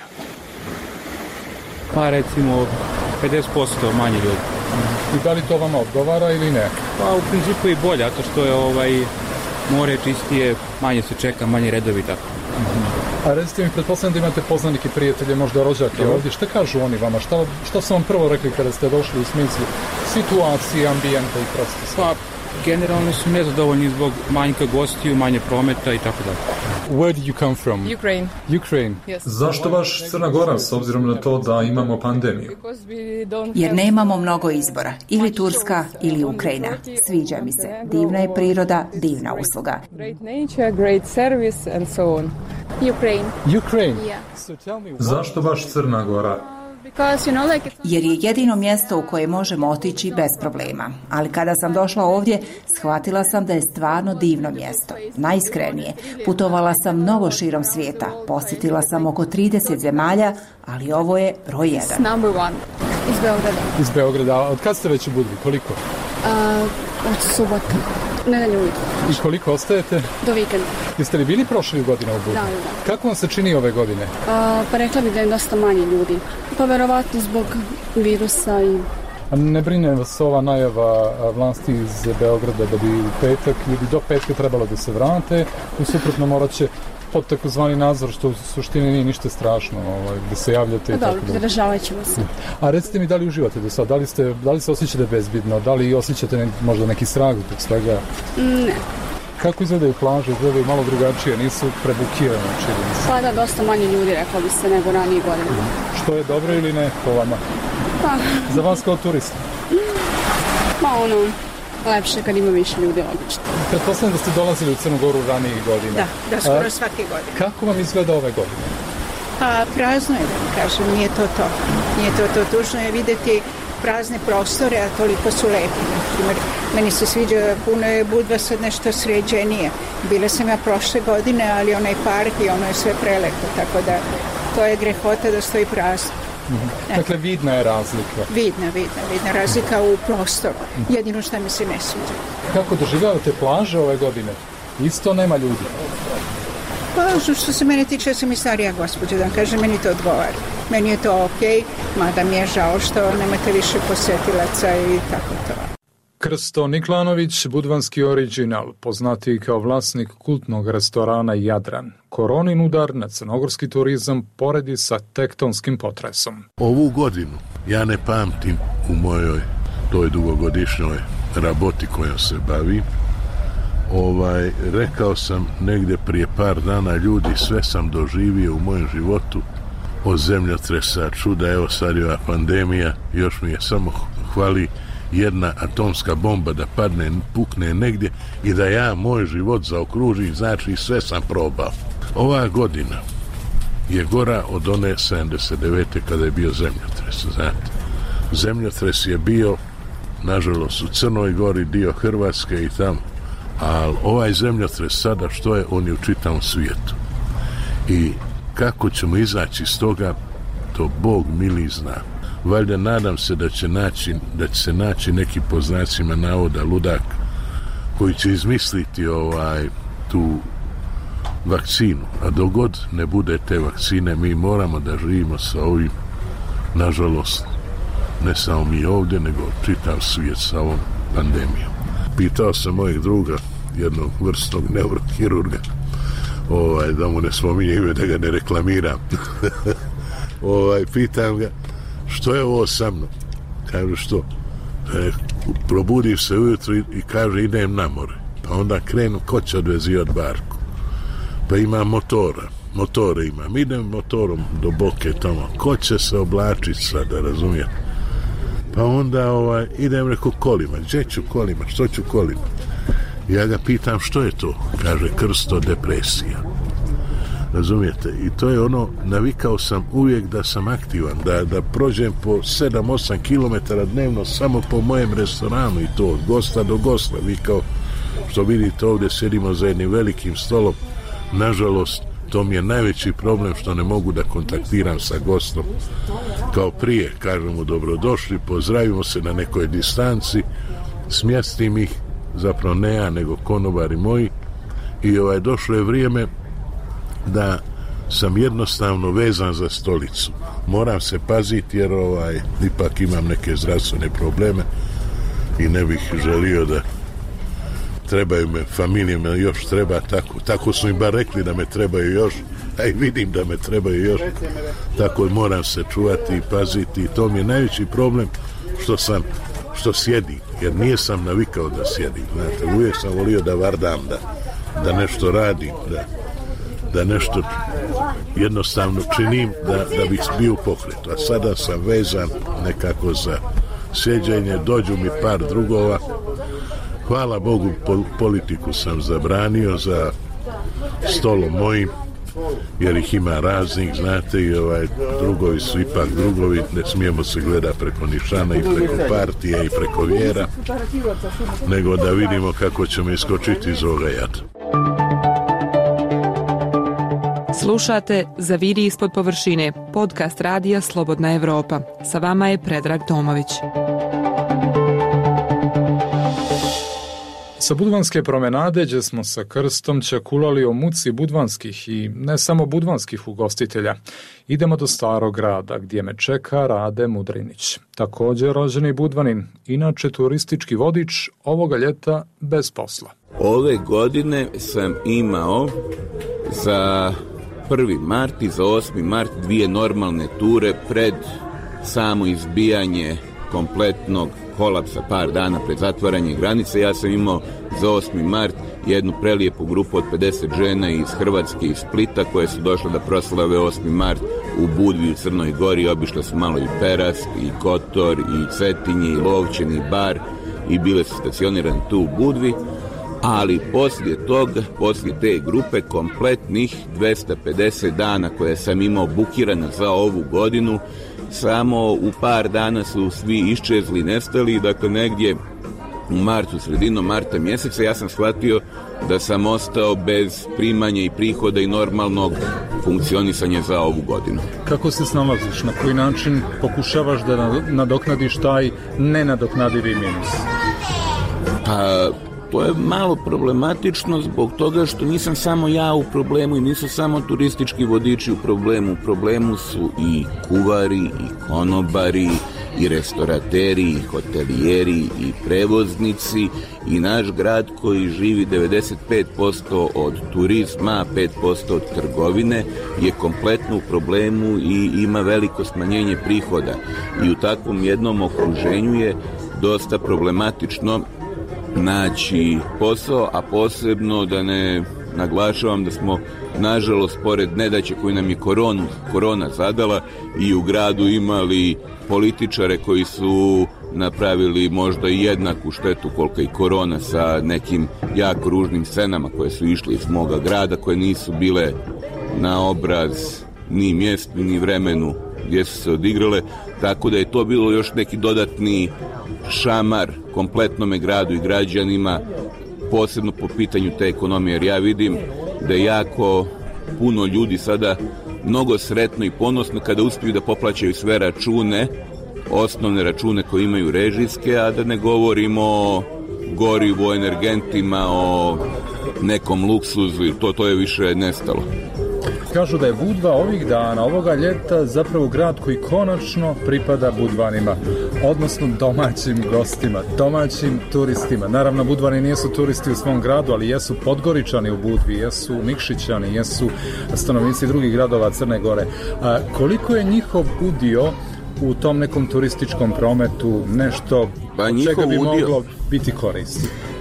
Pa recimo pedeset posto manje ljudi. I da li to vama odgovara ili ne? Pa u principu i bolje, zato što je ovaj more čistije, manje se čeka, manje redovi tako. A recite mi, pretpostavljam da imate poznanike, prijatelje, možda rođake Dobre. ovdje. Šta kažu oni vama? Šta, šta su vam prvo rekli kada ste došli u smislu situacije, ambijenta i prosto? Pa, generalno su nezadovoljni zbog manjka gostiju, manje prometa i tako dalje. Where did you come from? Ukraine. Ukraine. Yes. Zašto baš Crna Gora, s obzirom na to da imamo pandemiju? Jer nemamo mnogo izbora. Ili Turska, ili Ukrajina. Sviđa mi se. Divna je priroda, divna usluga. Great nature, great service and so on. Ukraine. Ukraine. Yeah. Zašto baš Crna Gora? Jer je jedino mjesto u koje možemo otići bez problema. Ali kada sam došla ovdje, shvatila sam da je stvarno divno mjesto. Najiskrenije, putovala sam mnogo širom svijeta. Posjetila sam oko trideset zemalja, ali ovo je broj jedan. Number one. Iz Beograda. Iz Beograda. Od kad ste već u Budvi? Koliko? Uh, od subota. Nedelju ujutro. I koliko ostajete? Do vikenda. Jeste li bili prošli godina u Budvi? Da, da. Kako vam se čini ove godine? Uh, pa rekla bih da je dosta manje ljudi. Pa verovatno zbog virusa i... A ne brine vas ova najava vlasti iz Beograda da bi u petak ili do petka trebalo da se vrate, u suprotno morat će pod takozvani nadzor, što u suštini nije ništa strašno, ovaj, da se javljate i tako da. Dobro, zadržavat ćemo se. A recite mi, da li uživate do sad? Da li, ste, da li se osjećate bezbjedno? Da li osjećate ne, možda neki strah zbog svega? Ne. Kako izgledaju plaže? Izgledaju malo drugačije, nisu prebukirane, čini se. Pa da, dosta manje ljudi, rekla bi se, nego ranije godine. Što je dobro ili ne po vama? Pa. Za vas kao turista? Ma ono, lepše kad ima više ljudi, obično. Pretpostavljam da ste dolazili u Crnu Goru ranijih godina. Da, da, skoro svake godine. Kako vam izgleda ove godine? Pa prazno je, da vam kažem, nije to to. Nije to to, tužno je vidjeti prazne prostore, a toliko su lepi. Naprimjer, meni se sviđa, puno je Budva sad nešto sređenije. Bila sam ja prošle godine, ali onaj park i ono je sve prelepo, tako da to je grehota da stoji prazno. Mm-hmm. Dakle, vidna je razlika. Vidna, vidna, vidna razlika u prostoru. Jedino što mi se ne sviđa. Kako doživljavate plaže ove godine? Isto nema ljudi. Pa, što se mene tiče, ja sam i starija gospođa, da kažem, meni to odgovara. Meni je to okej, mada mi je žao što nemate više posjetilaca i tako to. Krsto Niklanović, budvanski original, poznati kao vlasnik kultnog restorana Jadran. Koronin udar na crnogorski turizam poredi sa tektonskim potresom. Ovu godinu ja ne pamtim u mojoj toj dugogodišnjoj raboti kojom se bavim. Ovaj, rekao sam negdje prije par dana, ljudi, sve sam doživio u mojem životu, od zemljotresa, čuda, evo sad je ova pandemija, još mi je samo hvali jedna atomska bomba da padne, pukne negdje i da ja moj život zaokružim, znači sve sam probao. Ova godina je gora od one sedamdeset devete kada je bio zemljotres, znate. Zemljotres je bio, nažalost, u Crnoj Gori, dio Hrvatske i tamo, ali ovaj zemljotres sada što je, on je u čitavom svijetu. I kako ćemo izaći iz toga, to Bog mili zna. Valjda nadam se da će, naći, da će se naći neki, po znacima navoda, ludak koji će izmisliti ovaj, tu vakcinu. A dogod ne bude te vakcine, mi moramo da živimo sa ovim, nažalost, ne samo mi ovdje, nego čitav svijet sa ovom pandemijom. Pitao sam mojeg druga, jednog vrstnog neurohirurga, ovaj, da mu ne spominje ime, da ga ne reklamiram. ovaj, pitam ga, što je ovo sa mnom? Kaže, što? E, probudim se ujutro i, i kaže, idem na more. Pa onda krenu, ko će odvezivati barku? Pa ima motora, motore ima. Mi idemo motorom do Boke tamo. Ko će se oblačiti sada, razumijete? Pa onda ovaj, idem, reko, kolima. Gdje ću kolima? Što ću kolima? Ja ga pitam što je to? Kaže, krsto depresija. Razumijete? I to je ono, navikao sam uvijek da sam aktivan, da, da prođem po sedam osam kilometara dnevno samo po mojem restoranu i to od gosta do gosta. Vi kao što vidite ovdje sjedimo za jednim velikim stolom. Nažalost, to mi je najveći problem što ne mogu da kontaktiram sa gostom. Kao prije, kažemo dobrodošli, pozdravimo se na nekoj distanci, smjestim ih, zapravo ne ja, nego konobari moji, i ovaj, došlo je vrijeme da sam jednostavno vezan za stolicu. Moram se paziti jer ovaj, ipak imam neke zdravstvene probleme i ne bih želio da trebaju me, familije me još treba, tako, tako su im bar rekli da me trebaju još, a i vidim da me trebaju još, tako moram se čuvati i paziti i to mi je najveći problem što sam, što sjedim, jer nije sam navikao da sjedim, znate, uvijek sam volio da vardam, da, da nešto radim, da, da nešto jednostavno činim, da, da bih bio u pokretu, a sada sam vezan nekako za sjeđenje, dođu mi par drugova. Hvala Bogu, politiku sam zabranio za stolom mojim, jer ih ima raznih, znate, i ovaj, drugovi su ipak drugovi, ne smijemo se gledati preko nišana i preko partije i preko vjera, nego da vidimo kako ćemo iskočiti iz ovoga jada. Slušate Zaviri ispod površine, podcast radija Slobodna Evropa. Sa vama je Predrag Tomović. Sa Budvanske promenade, gdje smo sa Krstom čakulali o muci budvanskih i ne samo budvanskih ugostitelja, idemo do Starog grada, gdje me čeka Rade Mudrinić. Također rođeni Budvanin, inače turistički vodič, ovoga ljeta bez posla. Ove godine sam imao za prvi mart i za osmi mart dvije normalne ture pred samo izbijanje kompletnog kolapsa par dana pred zatvaranje granice. Ja sam imao za osmi mart jednu prelijepu grupu od pedeset žena iz Hrvatske i Splita koje su došle da proslave osmi mart u Budvi u Crnoj Gori. Obišle su malo i Perast, i Kotor, i Cetinje, i Lovćen, i Bar i bile su stacionirane tu u Budvi. Ali poslije toga, poslije te grupe kompletnih dvesta pedeset dana koje sam imao bukirana za ovu godinu, samo u par dana su svi iščezli, nestali, dakle negdje u martu, sredinom marta mjeseca, ja sam shvatio da sam ostao bez primanja i prihoda i normalnog funkcionisanja za ovu godinu. Kako se snalaziš? Na koji način pokušavaš da nadoknadiš taj nenadoknadivi minus? Pa, to je malo problematično zbog toga što nisam samo ja u problemu i nisu samo turistički vodiči u problemu. U problemu su i kuvari, i konobari, i restorateri, i hotelijeri, i prevoznici, i naš grad koji živi devedeset pet posto od turizma, a pet posto od trgovine, je kompletno u problemu i ima veliko smanjenje prihoda. I u takvom jednom okruženju je dosta problematično naći posao, a posebno da ne naglašavam da smo, nažalost, pored nedaće koju nam je koronu, korona zadala, i u gradu imali političare koji su napravili možda i jednaku štetu koliko i korona sa nekim jako ružnim scenama koje su išle iz moga grada, koje nisu bile na obraz ni mjestu, ni vremenu gdje su se odigrale, tako da je to bilo još neki dodatni šamar kompletnome gradu i građanima, posebno po pitanju te ekonomije, jer ja vidim da je jako puno ljudi sada mnogo sretno i ponosno kada uspiju da poplaćaju sve račune, osnovne račune koje imaju režijske, a da ne govorimo o gorivu, o energentima, o nekom luksuzu, to, to je više nestalo. Kažu da je Budva ovih dana, ovoga ljeta, zapravo grad koji konačno pripada Budvanima, odnosno domaćim gostima, domaćim turistima. Naravno, Budvani nijesu turisti u svom gradu, ali jesu Podgoričani u Budvi, jesu Nikšićani, jesu stanovnici drugih gradova Crne Gore. A koliko je njihov udio u tom nekom turističkom prometu nešto pa od čega bi udio... moglo biti koristi?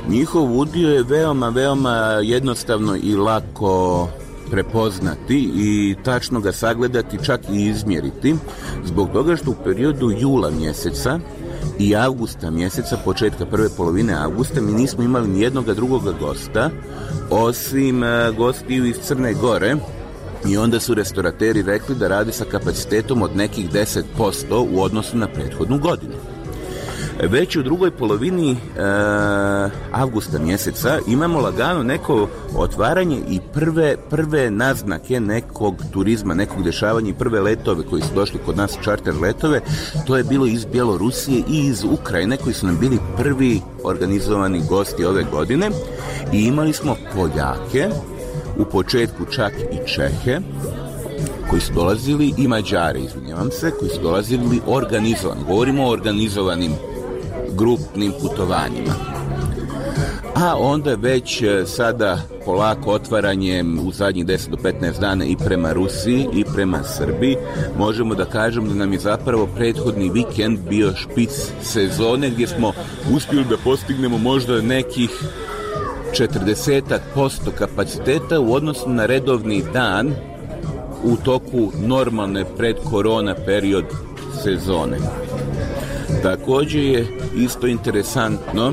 Njihov udio je veoma, veoma jednostavno i lako prepoznati i tačno ga sagledati, čak i izmjeriti, zbog toga što u periodu jula mjeseca i avgusta mjeseca, početka prve polovine avgusta, mi nismo imali nijednoga drugoga gosta, osim gostiju iz Crne Gore, i onda su restorateri rekli da radi sa kapacitetom od nekih deset posto u odnosu na prethodnu godinu. Već u drugoj polovini e, avgusta mjeseca imamo lagano neko otvaranje i prve, prve naznake nekog turizma, nekog dešavanja i prve letove koji su došli kod nas, čarter letove. To je bilo iz Bjelorusije i iz Ukrajine, koji su nam bili prvi organizovani gosti ove godine, i imali smo Poljake, u početku čak i Čehe, koji su dolazili, i Mađare, izvinjavam se, koji su dolazili organizovani. Govorimo o organizovanim grupnim putovanjima. A onda već sada polako otvaranjem u zadnjih deset do petnaest dana i prema Rusiji i prema Srbiji, možemo da kažemo da nam je zapravo prethodni vikend bio špic sezone, gdje smo uspjeli da postignemo možda nekih četrdeset posto kapaciteta u odnosu na redovni dan u toku normalne predkorona period sezone. Također je isto interesantno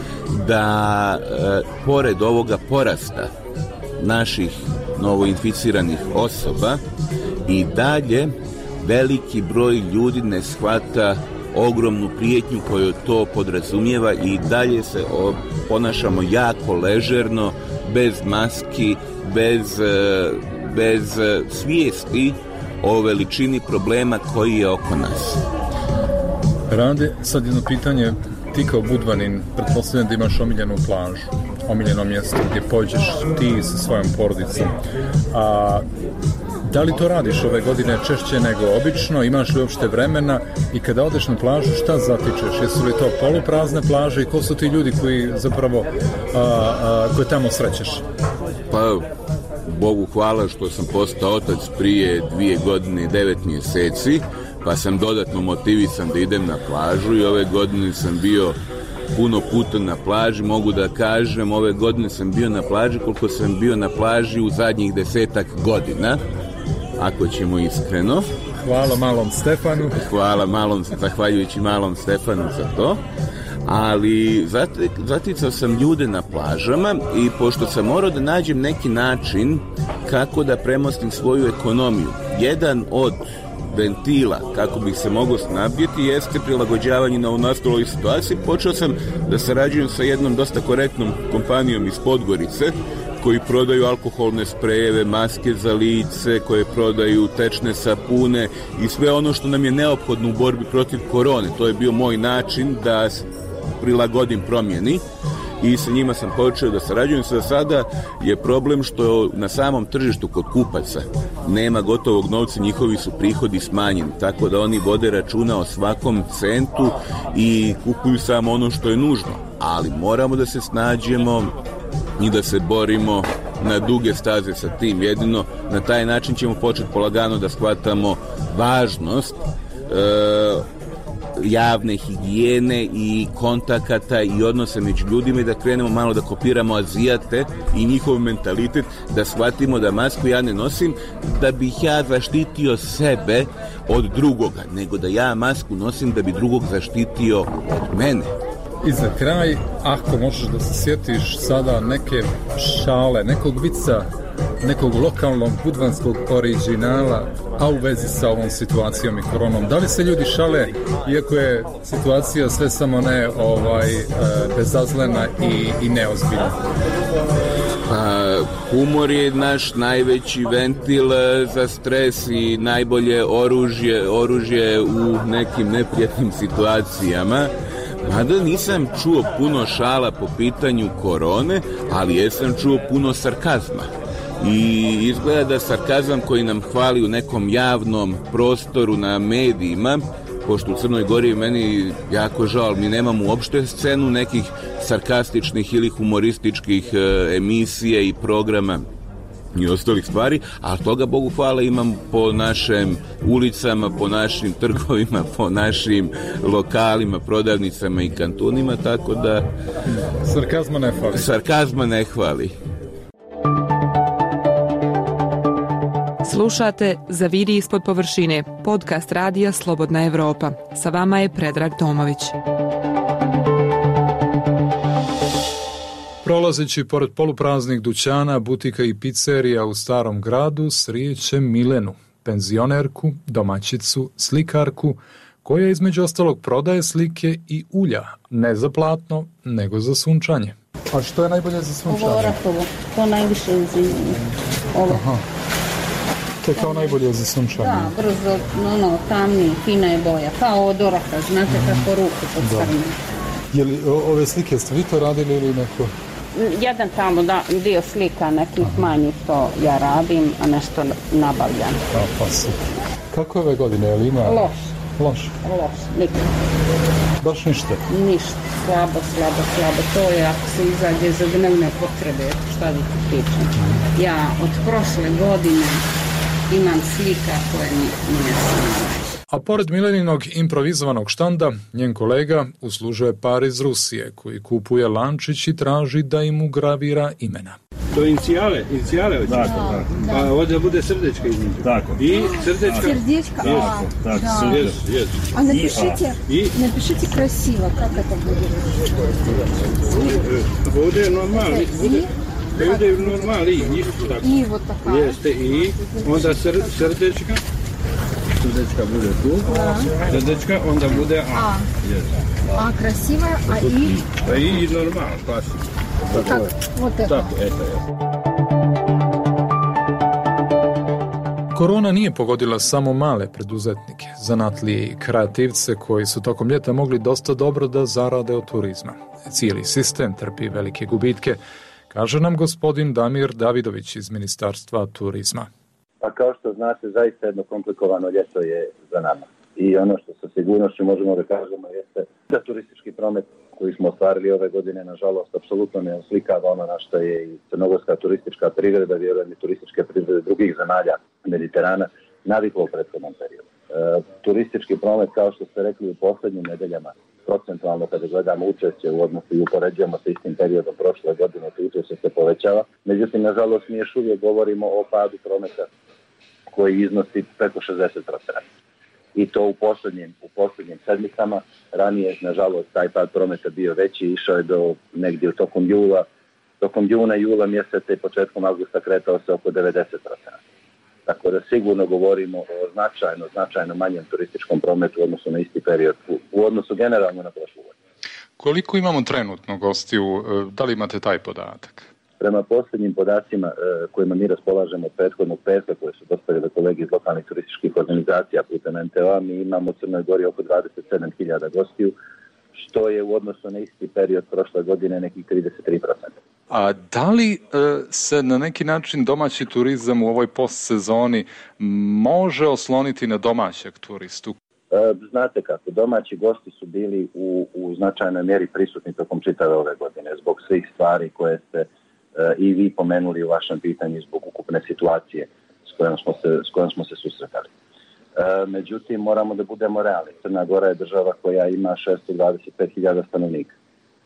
da e, pored ovoga porasta naših novoinficiranih osoba i dalje veliki broj ljudi ne shvata ogromnu prijetnju koju to podrazumijeva i dalje se o, ponašamo jako ležerno, bez maski, bez, e, bez svijesti o veličini problema koji je oko nas. Rade, sad jedno pitanje, ti kao Budvanin, pretpostavljam da imaš omiljenu plažu, omiljeno mjesto gdje pođeš ti sa svojom porodicom. A da li to radiš ove godine češće nego obično, imaš li uopšte vremena, i kada odeš na plažu šta zatičeš? Jesu li to poluprazne plaže i ko su ti ljudi koji zapravo a, a, koje tamo srećeš? Pa, Bogu hvala što sam postao otac prije dvije godine i devet mjeseci, pa sam dodatno motivisan da idem na plažu, i ove godine sam bio puno puta na plaži. Mogu da kažem, ove godine sam bio na plaži koliko sam bio na plaži u zadnjih desetak godina, ako ćemo iskreno. Hvala malom Stefanu. Hvala malom, zahvaljujući malom Stefanu za to. Ali zaticao sam ljude na plažama, i pošto sam morao da nađem neki način kako da premostim svoju ekonomiju, jedan od ventila kako bih se mogao snabdjeti jeste prilagođavanje na nastaloj situaciji. Počeo sam da sarađujem sa jednom dosta korektnom kompanijom iz Podgorice, koji prodaju alkoholne sprejeve, maske za lice, koje prodaju tečne sapune i sve ono što nam je neophodno u borbi protiv korone. To je bio moj način da prilagodim promjeni, i sa njima sam počeo da sarađujem. Sa sada je problem što na samom tržištu kod kupaca nema gotovog novca, njihovi su prihodi smanjeni, tako da oni vode računa o svakom centu i kupuju samo ono što je nužno. Ali moramo da se snađemo i da se borimo na duge staze sa tim. Jedino na taj način ćemo početi polagano da shvatamo važnost e, javne higijene i kontakata i odnose među ljudima, i da krenemo malo da kopiramo Azijate i njihov mentalitet, da shvatimo da masku ja ne nosim da bih ja zaštitio sebe od drugoga, nego da ja masku nosim da bi drugog zaštitio od mene. I za kraj, ako možeš da se sjetiš sada neke šale, nekog vica, nekog lokalnog budvanskog originala, a u vezi sa ovom situacijom i koronom. Da li se ljudi šale, iako je situacija sve samo ne ovaj, e, bezazlena i, i neozbiljna? Pa, humor je naš najveći ventil za stres i najbolje oružje, oružje u nekim neprijatnim situacijama. Mada nisam čuo puno šala po pitanju korone, ali jesam čuo puno sarkazma. I izgleda da sarkazam koji nam hvali u nekom javnom prostoru na medijima, pošto u Crnoj Gori je meni jako žao, mi nemamo uopšte scenu nekih sarkastičnih ili humorističkih e, emisija i programa i ostalih stvari, a toga Bogu hvala imam po našim ulicama, po našim trgovima, po našim lokalima, prodavnicama i kantunima, tako da sarkazma ne hvali. Sarkazma ne hvali. Slušate Zaviri ispod površine, podcast radija Slobodna Evropa. Sa vama je Predrag Tomović. Prolazeći pored polupraznih dućana, butika i pizzerija u Starom gradu, srijećem Milenu, penzionerku, domaćicu, slikarku, koja između ostalog prodaje slike i ulja, ne za platno, nego za sunčanje. A što je najbolje za sunčanje? Ovo orahovo, to najviše uzimljeno. Ovo. Aha. To je kao najbolje za sunčanje. Da, brzo, ono, tamni, fina je boja, kao od oraha, znate kako ruku podcrne. Je li ove slike ste vi to radili ili neko? Jedan tamo da, dio slika nekih manjih to ja radim, a nešto nabavljam. A, pa super. Kako je ove godine, je li ima? Loš. Loš? Loš, nikad. Baš ništa? Ništa, slabo, slabo, slabo. To je ako se izađe za dnevne potrebe, šta da ti pričam. Ja od prošle godine imam slika koje nije snimala. A pored Mileninog improvizovanog štanda, njen kolega uslužuje par iz Rusije, koji kupuje lančić i traži da im ugravira imena. To je inicijale, inicijale hoće. Tako, tako. Pa ovdje bude srdečka između. Tako. I srdečka. Srdečka, a, tako, da. Yes, yes. A напишите, I, напишите красиво, как это будет. Bude normalni, bude. Bude normalni, ništa tako. I вот такая. Jeste, i onda sr, srdečka. Srdečka bude tu, da. Srdečka, onda bude A. A, yes. A красивая, а И? A I normalno, pasi. Tako je. Вот это. Tako, eto je. Korona nije pogodila samo male preduzetnike, zanatlije i kreativce koji su tokom ljeta mogli dosta dobro da zarade od turizma. Cijeli sistem trpi velike gubitke, kaže nam gospodin Damir Davidović iz Ministarstva turizma. Pa kao što znate, zaista jedno komplikovano ljeto je za nama. I ono što sa sigurnošću možemo da kažemo jeste da turistički promet koji smo ostvarili ove godine, nažalost, apsolutno ne oslikava ono na što je i crnogorska turistička privreda, vjerujem i turističke privrede drugih zemalja Mediterana, naviklo u prethodnom periodu. E, turistički promet, kao što ste rekli u posljednjim nedeljama, procentualno kada gledamo učešće u odnosu i upoređujemo sa istim periodom prošle godine, to učešće se povećava. Međutim, nažalost, mi još uvijek govorimo o padu prometa koji iznosi preko šezdeset posto. I to u posljednjim, u posljednjim sedmicama. Ranije, nažalost, taj pad prometa bio veći, išao je do negdje u tokom jula, tokom juna, jula mjeseca i početkom avgusta kretao se oko devedeset posto. Tako da sigurno govorimo o značajno, značajno manjem turističkom prometu u odnosu na isti period, u, u odnosu generalno na prošlu godinu. Koliko imamo trenutno gostiju? Da li imate taj podatak? Prema posljednjim podacima e, kojima mi raspolažemo od prethodnog petka koje su dostavili kolegi iz lokalnih turističkih organizacija putem en te o a, mi imamo u Crnoj Gori oko dvadeset sedam hiljada gostiju, što je u odnosu na isti period prošle godine nekih trideset tri posto. A da li e, se na neki način domaći turizam u ovoj postsezoni može osloniti na domaćeg turistu? E, znate kako, domaći gosti su bili u, u značajnoj mjeri prisutni tokom čitave ove godine zbog svih stvari koje ste i vi pomenuli u vašem pitanju zbog ukupne situacije s kojom smo se, s kojom smo se susretali. E, međutim, moramo da budemo realni. Crna Gora je država koja ima šesto dvadeset pet hiljada stanovnika,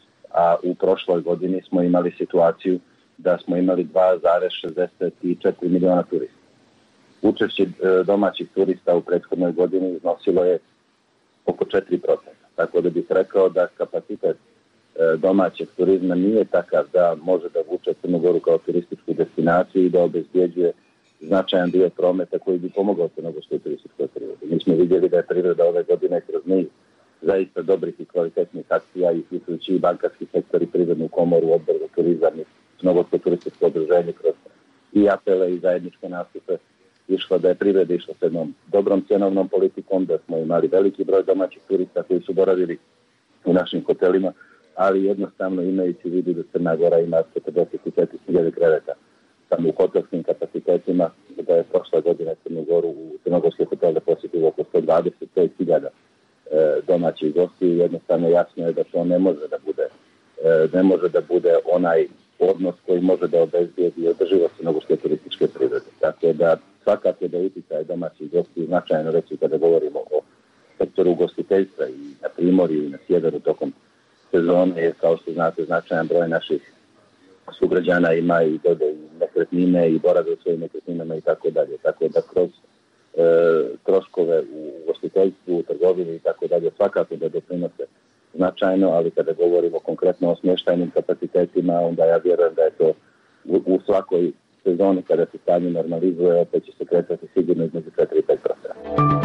a u prošloj godini smo imali situaciju da smo imali dva zarez šezdeset četiri miliona turista. Učešće e, domaćih turista u prethodnoj godini iznosilo je oko četiri posto. Tako da bih rekao da kapacitet domaćeg turizma nije takav da može da vuče Crnu Goru kao turističku destinaciju i da obezbjeđuje značajan dio prometa koji bi pomogao crnogorskoj turističkoj privredi. Mi smo vidjeli da je privreda ove godine kroz niz zaista dobrih i kvalitetnih akcija, uključujući i bankarski sektor i privrednu komoru, odbor za turizam i crnogorsko turističko udruženje kroz i apele i zajedničke nastupe išla da je privreda išla s jednom dobrom cjenovnom politikom, da smo imali veliki broj domaćih turista koji su boravili u našim hotelima, ali jednostavno imajući u vidu da Crna Gora ima četrdeset četiri hiljade kreveta samo u hotelskim kapacitetima, da je prošla godina Crnu Goru u crnogorske hotele posjetilo oko sto dvadeset pet hiljada e, domaćih gostiju. Jednostavno jasno je da to ne može da bude, e, ne može da bude onaj odnos koji može da obezbijedi održivost mnogoške turističke privrede. Tako da svakako da utjecaj domaćih gostiju značajno veći kada govorimo o sektoru ugostiteljstva i na primorju i na sjeveru tokom sezone, jer kao što znate značajan broj naših sugrađana ima i dode i nekretnine i borave u svojim nekretninama i tako dalje. Tako da kroz e, troškove u ugostiteljstvu, u trgovini i tako dalje svakako da doprinose značajno, ali kada govorimo konkretno o smještajnim kapacitetima, onda ja vjerujem da je to u, u svakoj sezoni kada se stanje normalizuje, opet će se kretati sigurno između četiri do pet posto.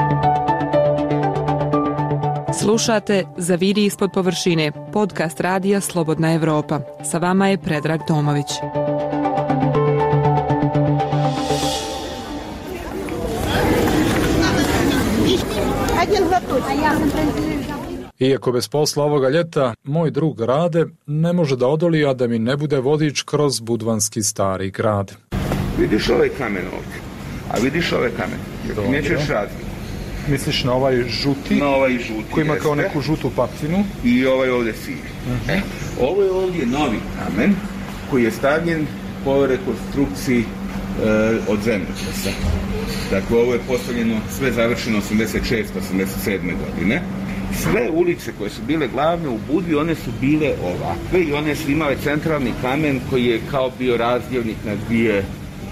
Slušate Zaviri ispod površine, podcast radija Slobodna Evropa. Sa vama je Predrag Tomović. Iako bez posla ovoga ljeta, moj drug Rade ne može da odoli, a da mi ne bude vodič kroz budvanski stari grad. Vidiš ovaj kamen ovdje, a vidiš ovaj kamen, jer nećeš razviti. Misliš na ovaj žuti, na ovaj žuti koji ima jeste. kao neku žutu papcinu? I ovaj ovdje sivi. Uh-huh. E, ovo je ovdje novi kamen koji je stavljen po rekonstrukciji e, od zemljotresa. Dakle, ovo je postavljeno, sve završeno osamdeset šeste osamdeset sedme godine. Sve ulice koje su bile glavne u Budvi, one su bile ovakve i one su imale centralni kamen koji je kao bio razdjelnik na dvije,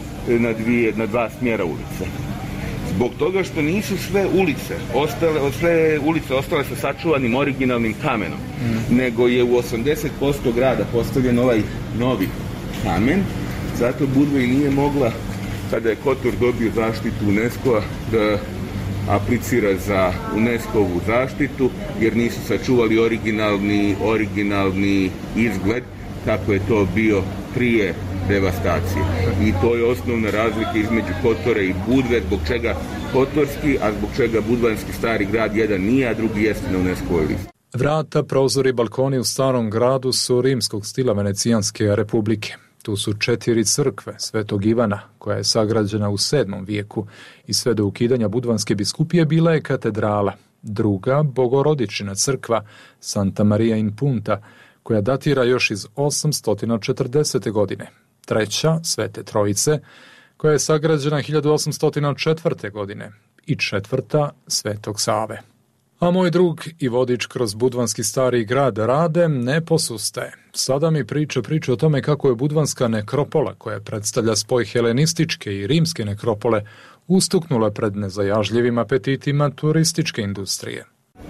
na dvije, na dva smjera ulice. Zbog toga što nisu sve ulice ostale, sve ulice ostale sa sačuvanim originalnim kamenom, mm. nego je u osamdeset posto grada postavljen ovaj novi kamen, zato Budva i nije mogla, kada je Kotor dobio zaštitu UNESCO-a, da aplicira za UNESCO-vu zaštitu, jer nisu sačuvali originalni, originalni izgled, kako je to bio prije devastacije. I to je osnovna razlika između Kotora i Budve, zbog čega Kotorski, a zbog čega Budvanski stari grad jedan nije, a drugi jeste na UNESCO-voj listi. Vrata, prozori i balkoni u starom gradu su rimskog stila Venecijanske republike. Tu su četiri crkve Svetog Ivana, koja je sagrađena u sedmom vijeku i sve do ukidanja Budvanske biskupije bila je katedrala. Druga, Bogorodičina crkva Santa Maria in Punta, koja datira još iz osamsto četrdesete godine. Treća, Svete Trojice, koja je sagrađena hiljadu osamsto četvrte godine. I četvrta, Svetog Save. A moj drug i vodič kroz budvanski stari grad Rade ne posustaje. Sada mi priča priča o tome kako je budvanska nekropola, koja predstavlja spoj helenističke i rimske nekropole, ustuknula pred nezajažljivim apetitima turističke industrije.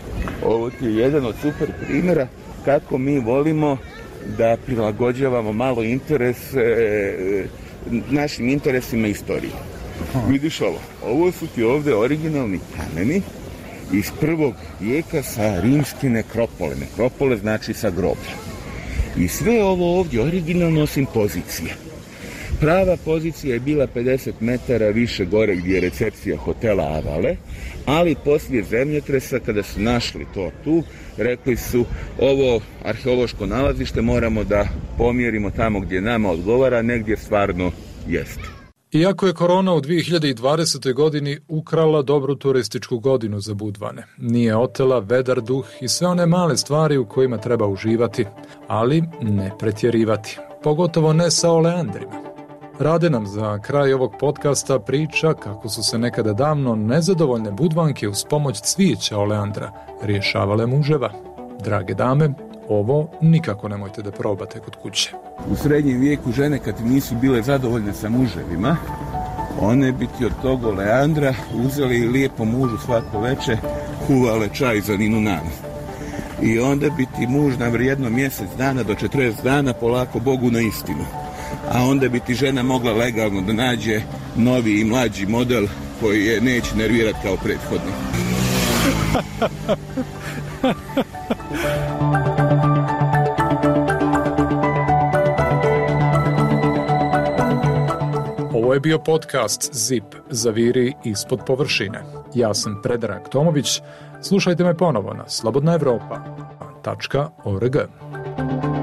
Ovo je jedan od super primjera kako mi volimo da prilagođavamo malo interes e, našim interesima istorije. Aha. Vidiš ovo, ovo su ti ovdje originalni kameni iz prvog vijeka sa rimske nekropole. Nekropole znači sa groblja. I sve ovo ovdje originalno osim pozicije. Prava pozicija je bila pedeset metara više gore gdje je recepcija hotela Avale, ali poslije zemljotresa kada su našli to tu, rekli su ovo arheološko nalazište moramo da pomjerimo tamo gdje nama odgovara, negdje stvarno jeste. Iako je korona u dvije hiljade dvadesetoj godini ukrala dobru turističku godinu za Budvane, nije otela vedar duh i sve one male stvari u kojima treba uživati, ali ne pretjerivati, pogotovo ne sa oleandrima. Rade nam za kraj ovog podcasta priča kako su se nekada davno nezadovoljne Budvanke uz pomoć cvijeća oleandra rješavale muževa. Drage dame, ovo nikako nemojte da probate kod kuće. U srednjem vijeku žene kad nisu bile zadovoljne sa muževima, one bi ti od tog oleandra uzeli lijepo mužu svako veče, kuvale čaj za Ninu Nanu. I onda bi ti muž na vrijedno mjesec dana do četrdeset dana polako Bogu na istinu. A onda bi ti žena mogla legalno da nađe novi i mlađi model koji je neće nervirati kao prethodni. Ovo je bio podcast Zip, Zaviri ispod površine. Ja sam Predrag Tomović. Slušajte me ponovo na slobodna evropa tačka org.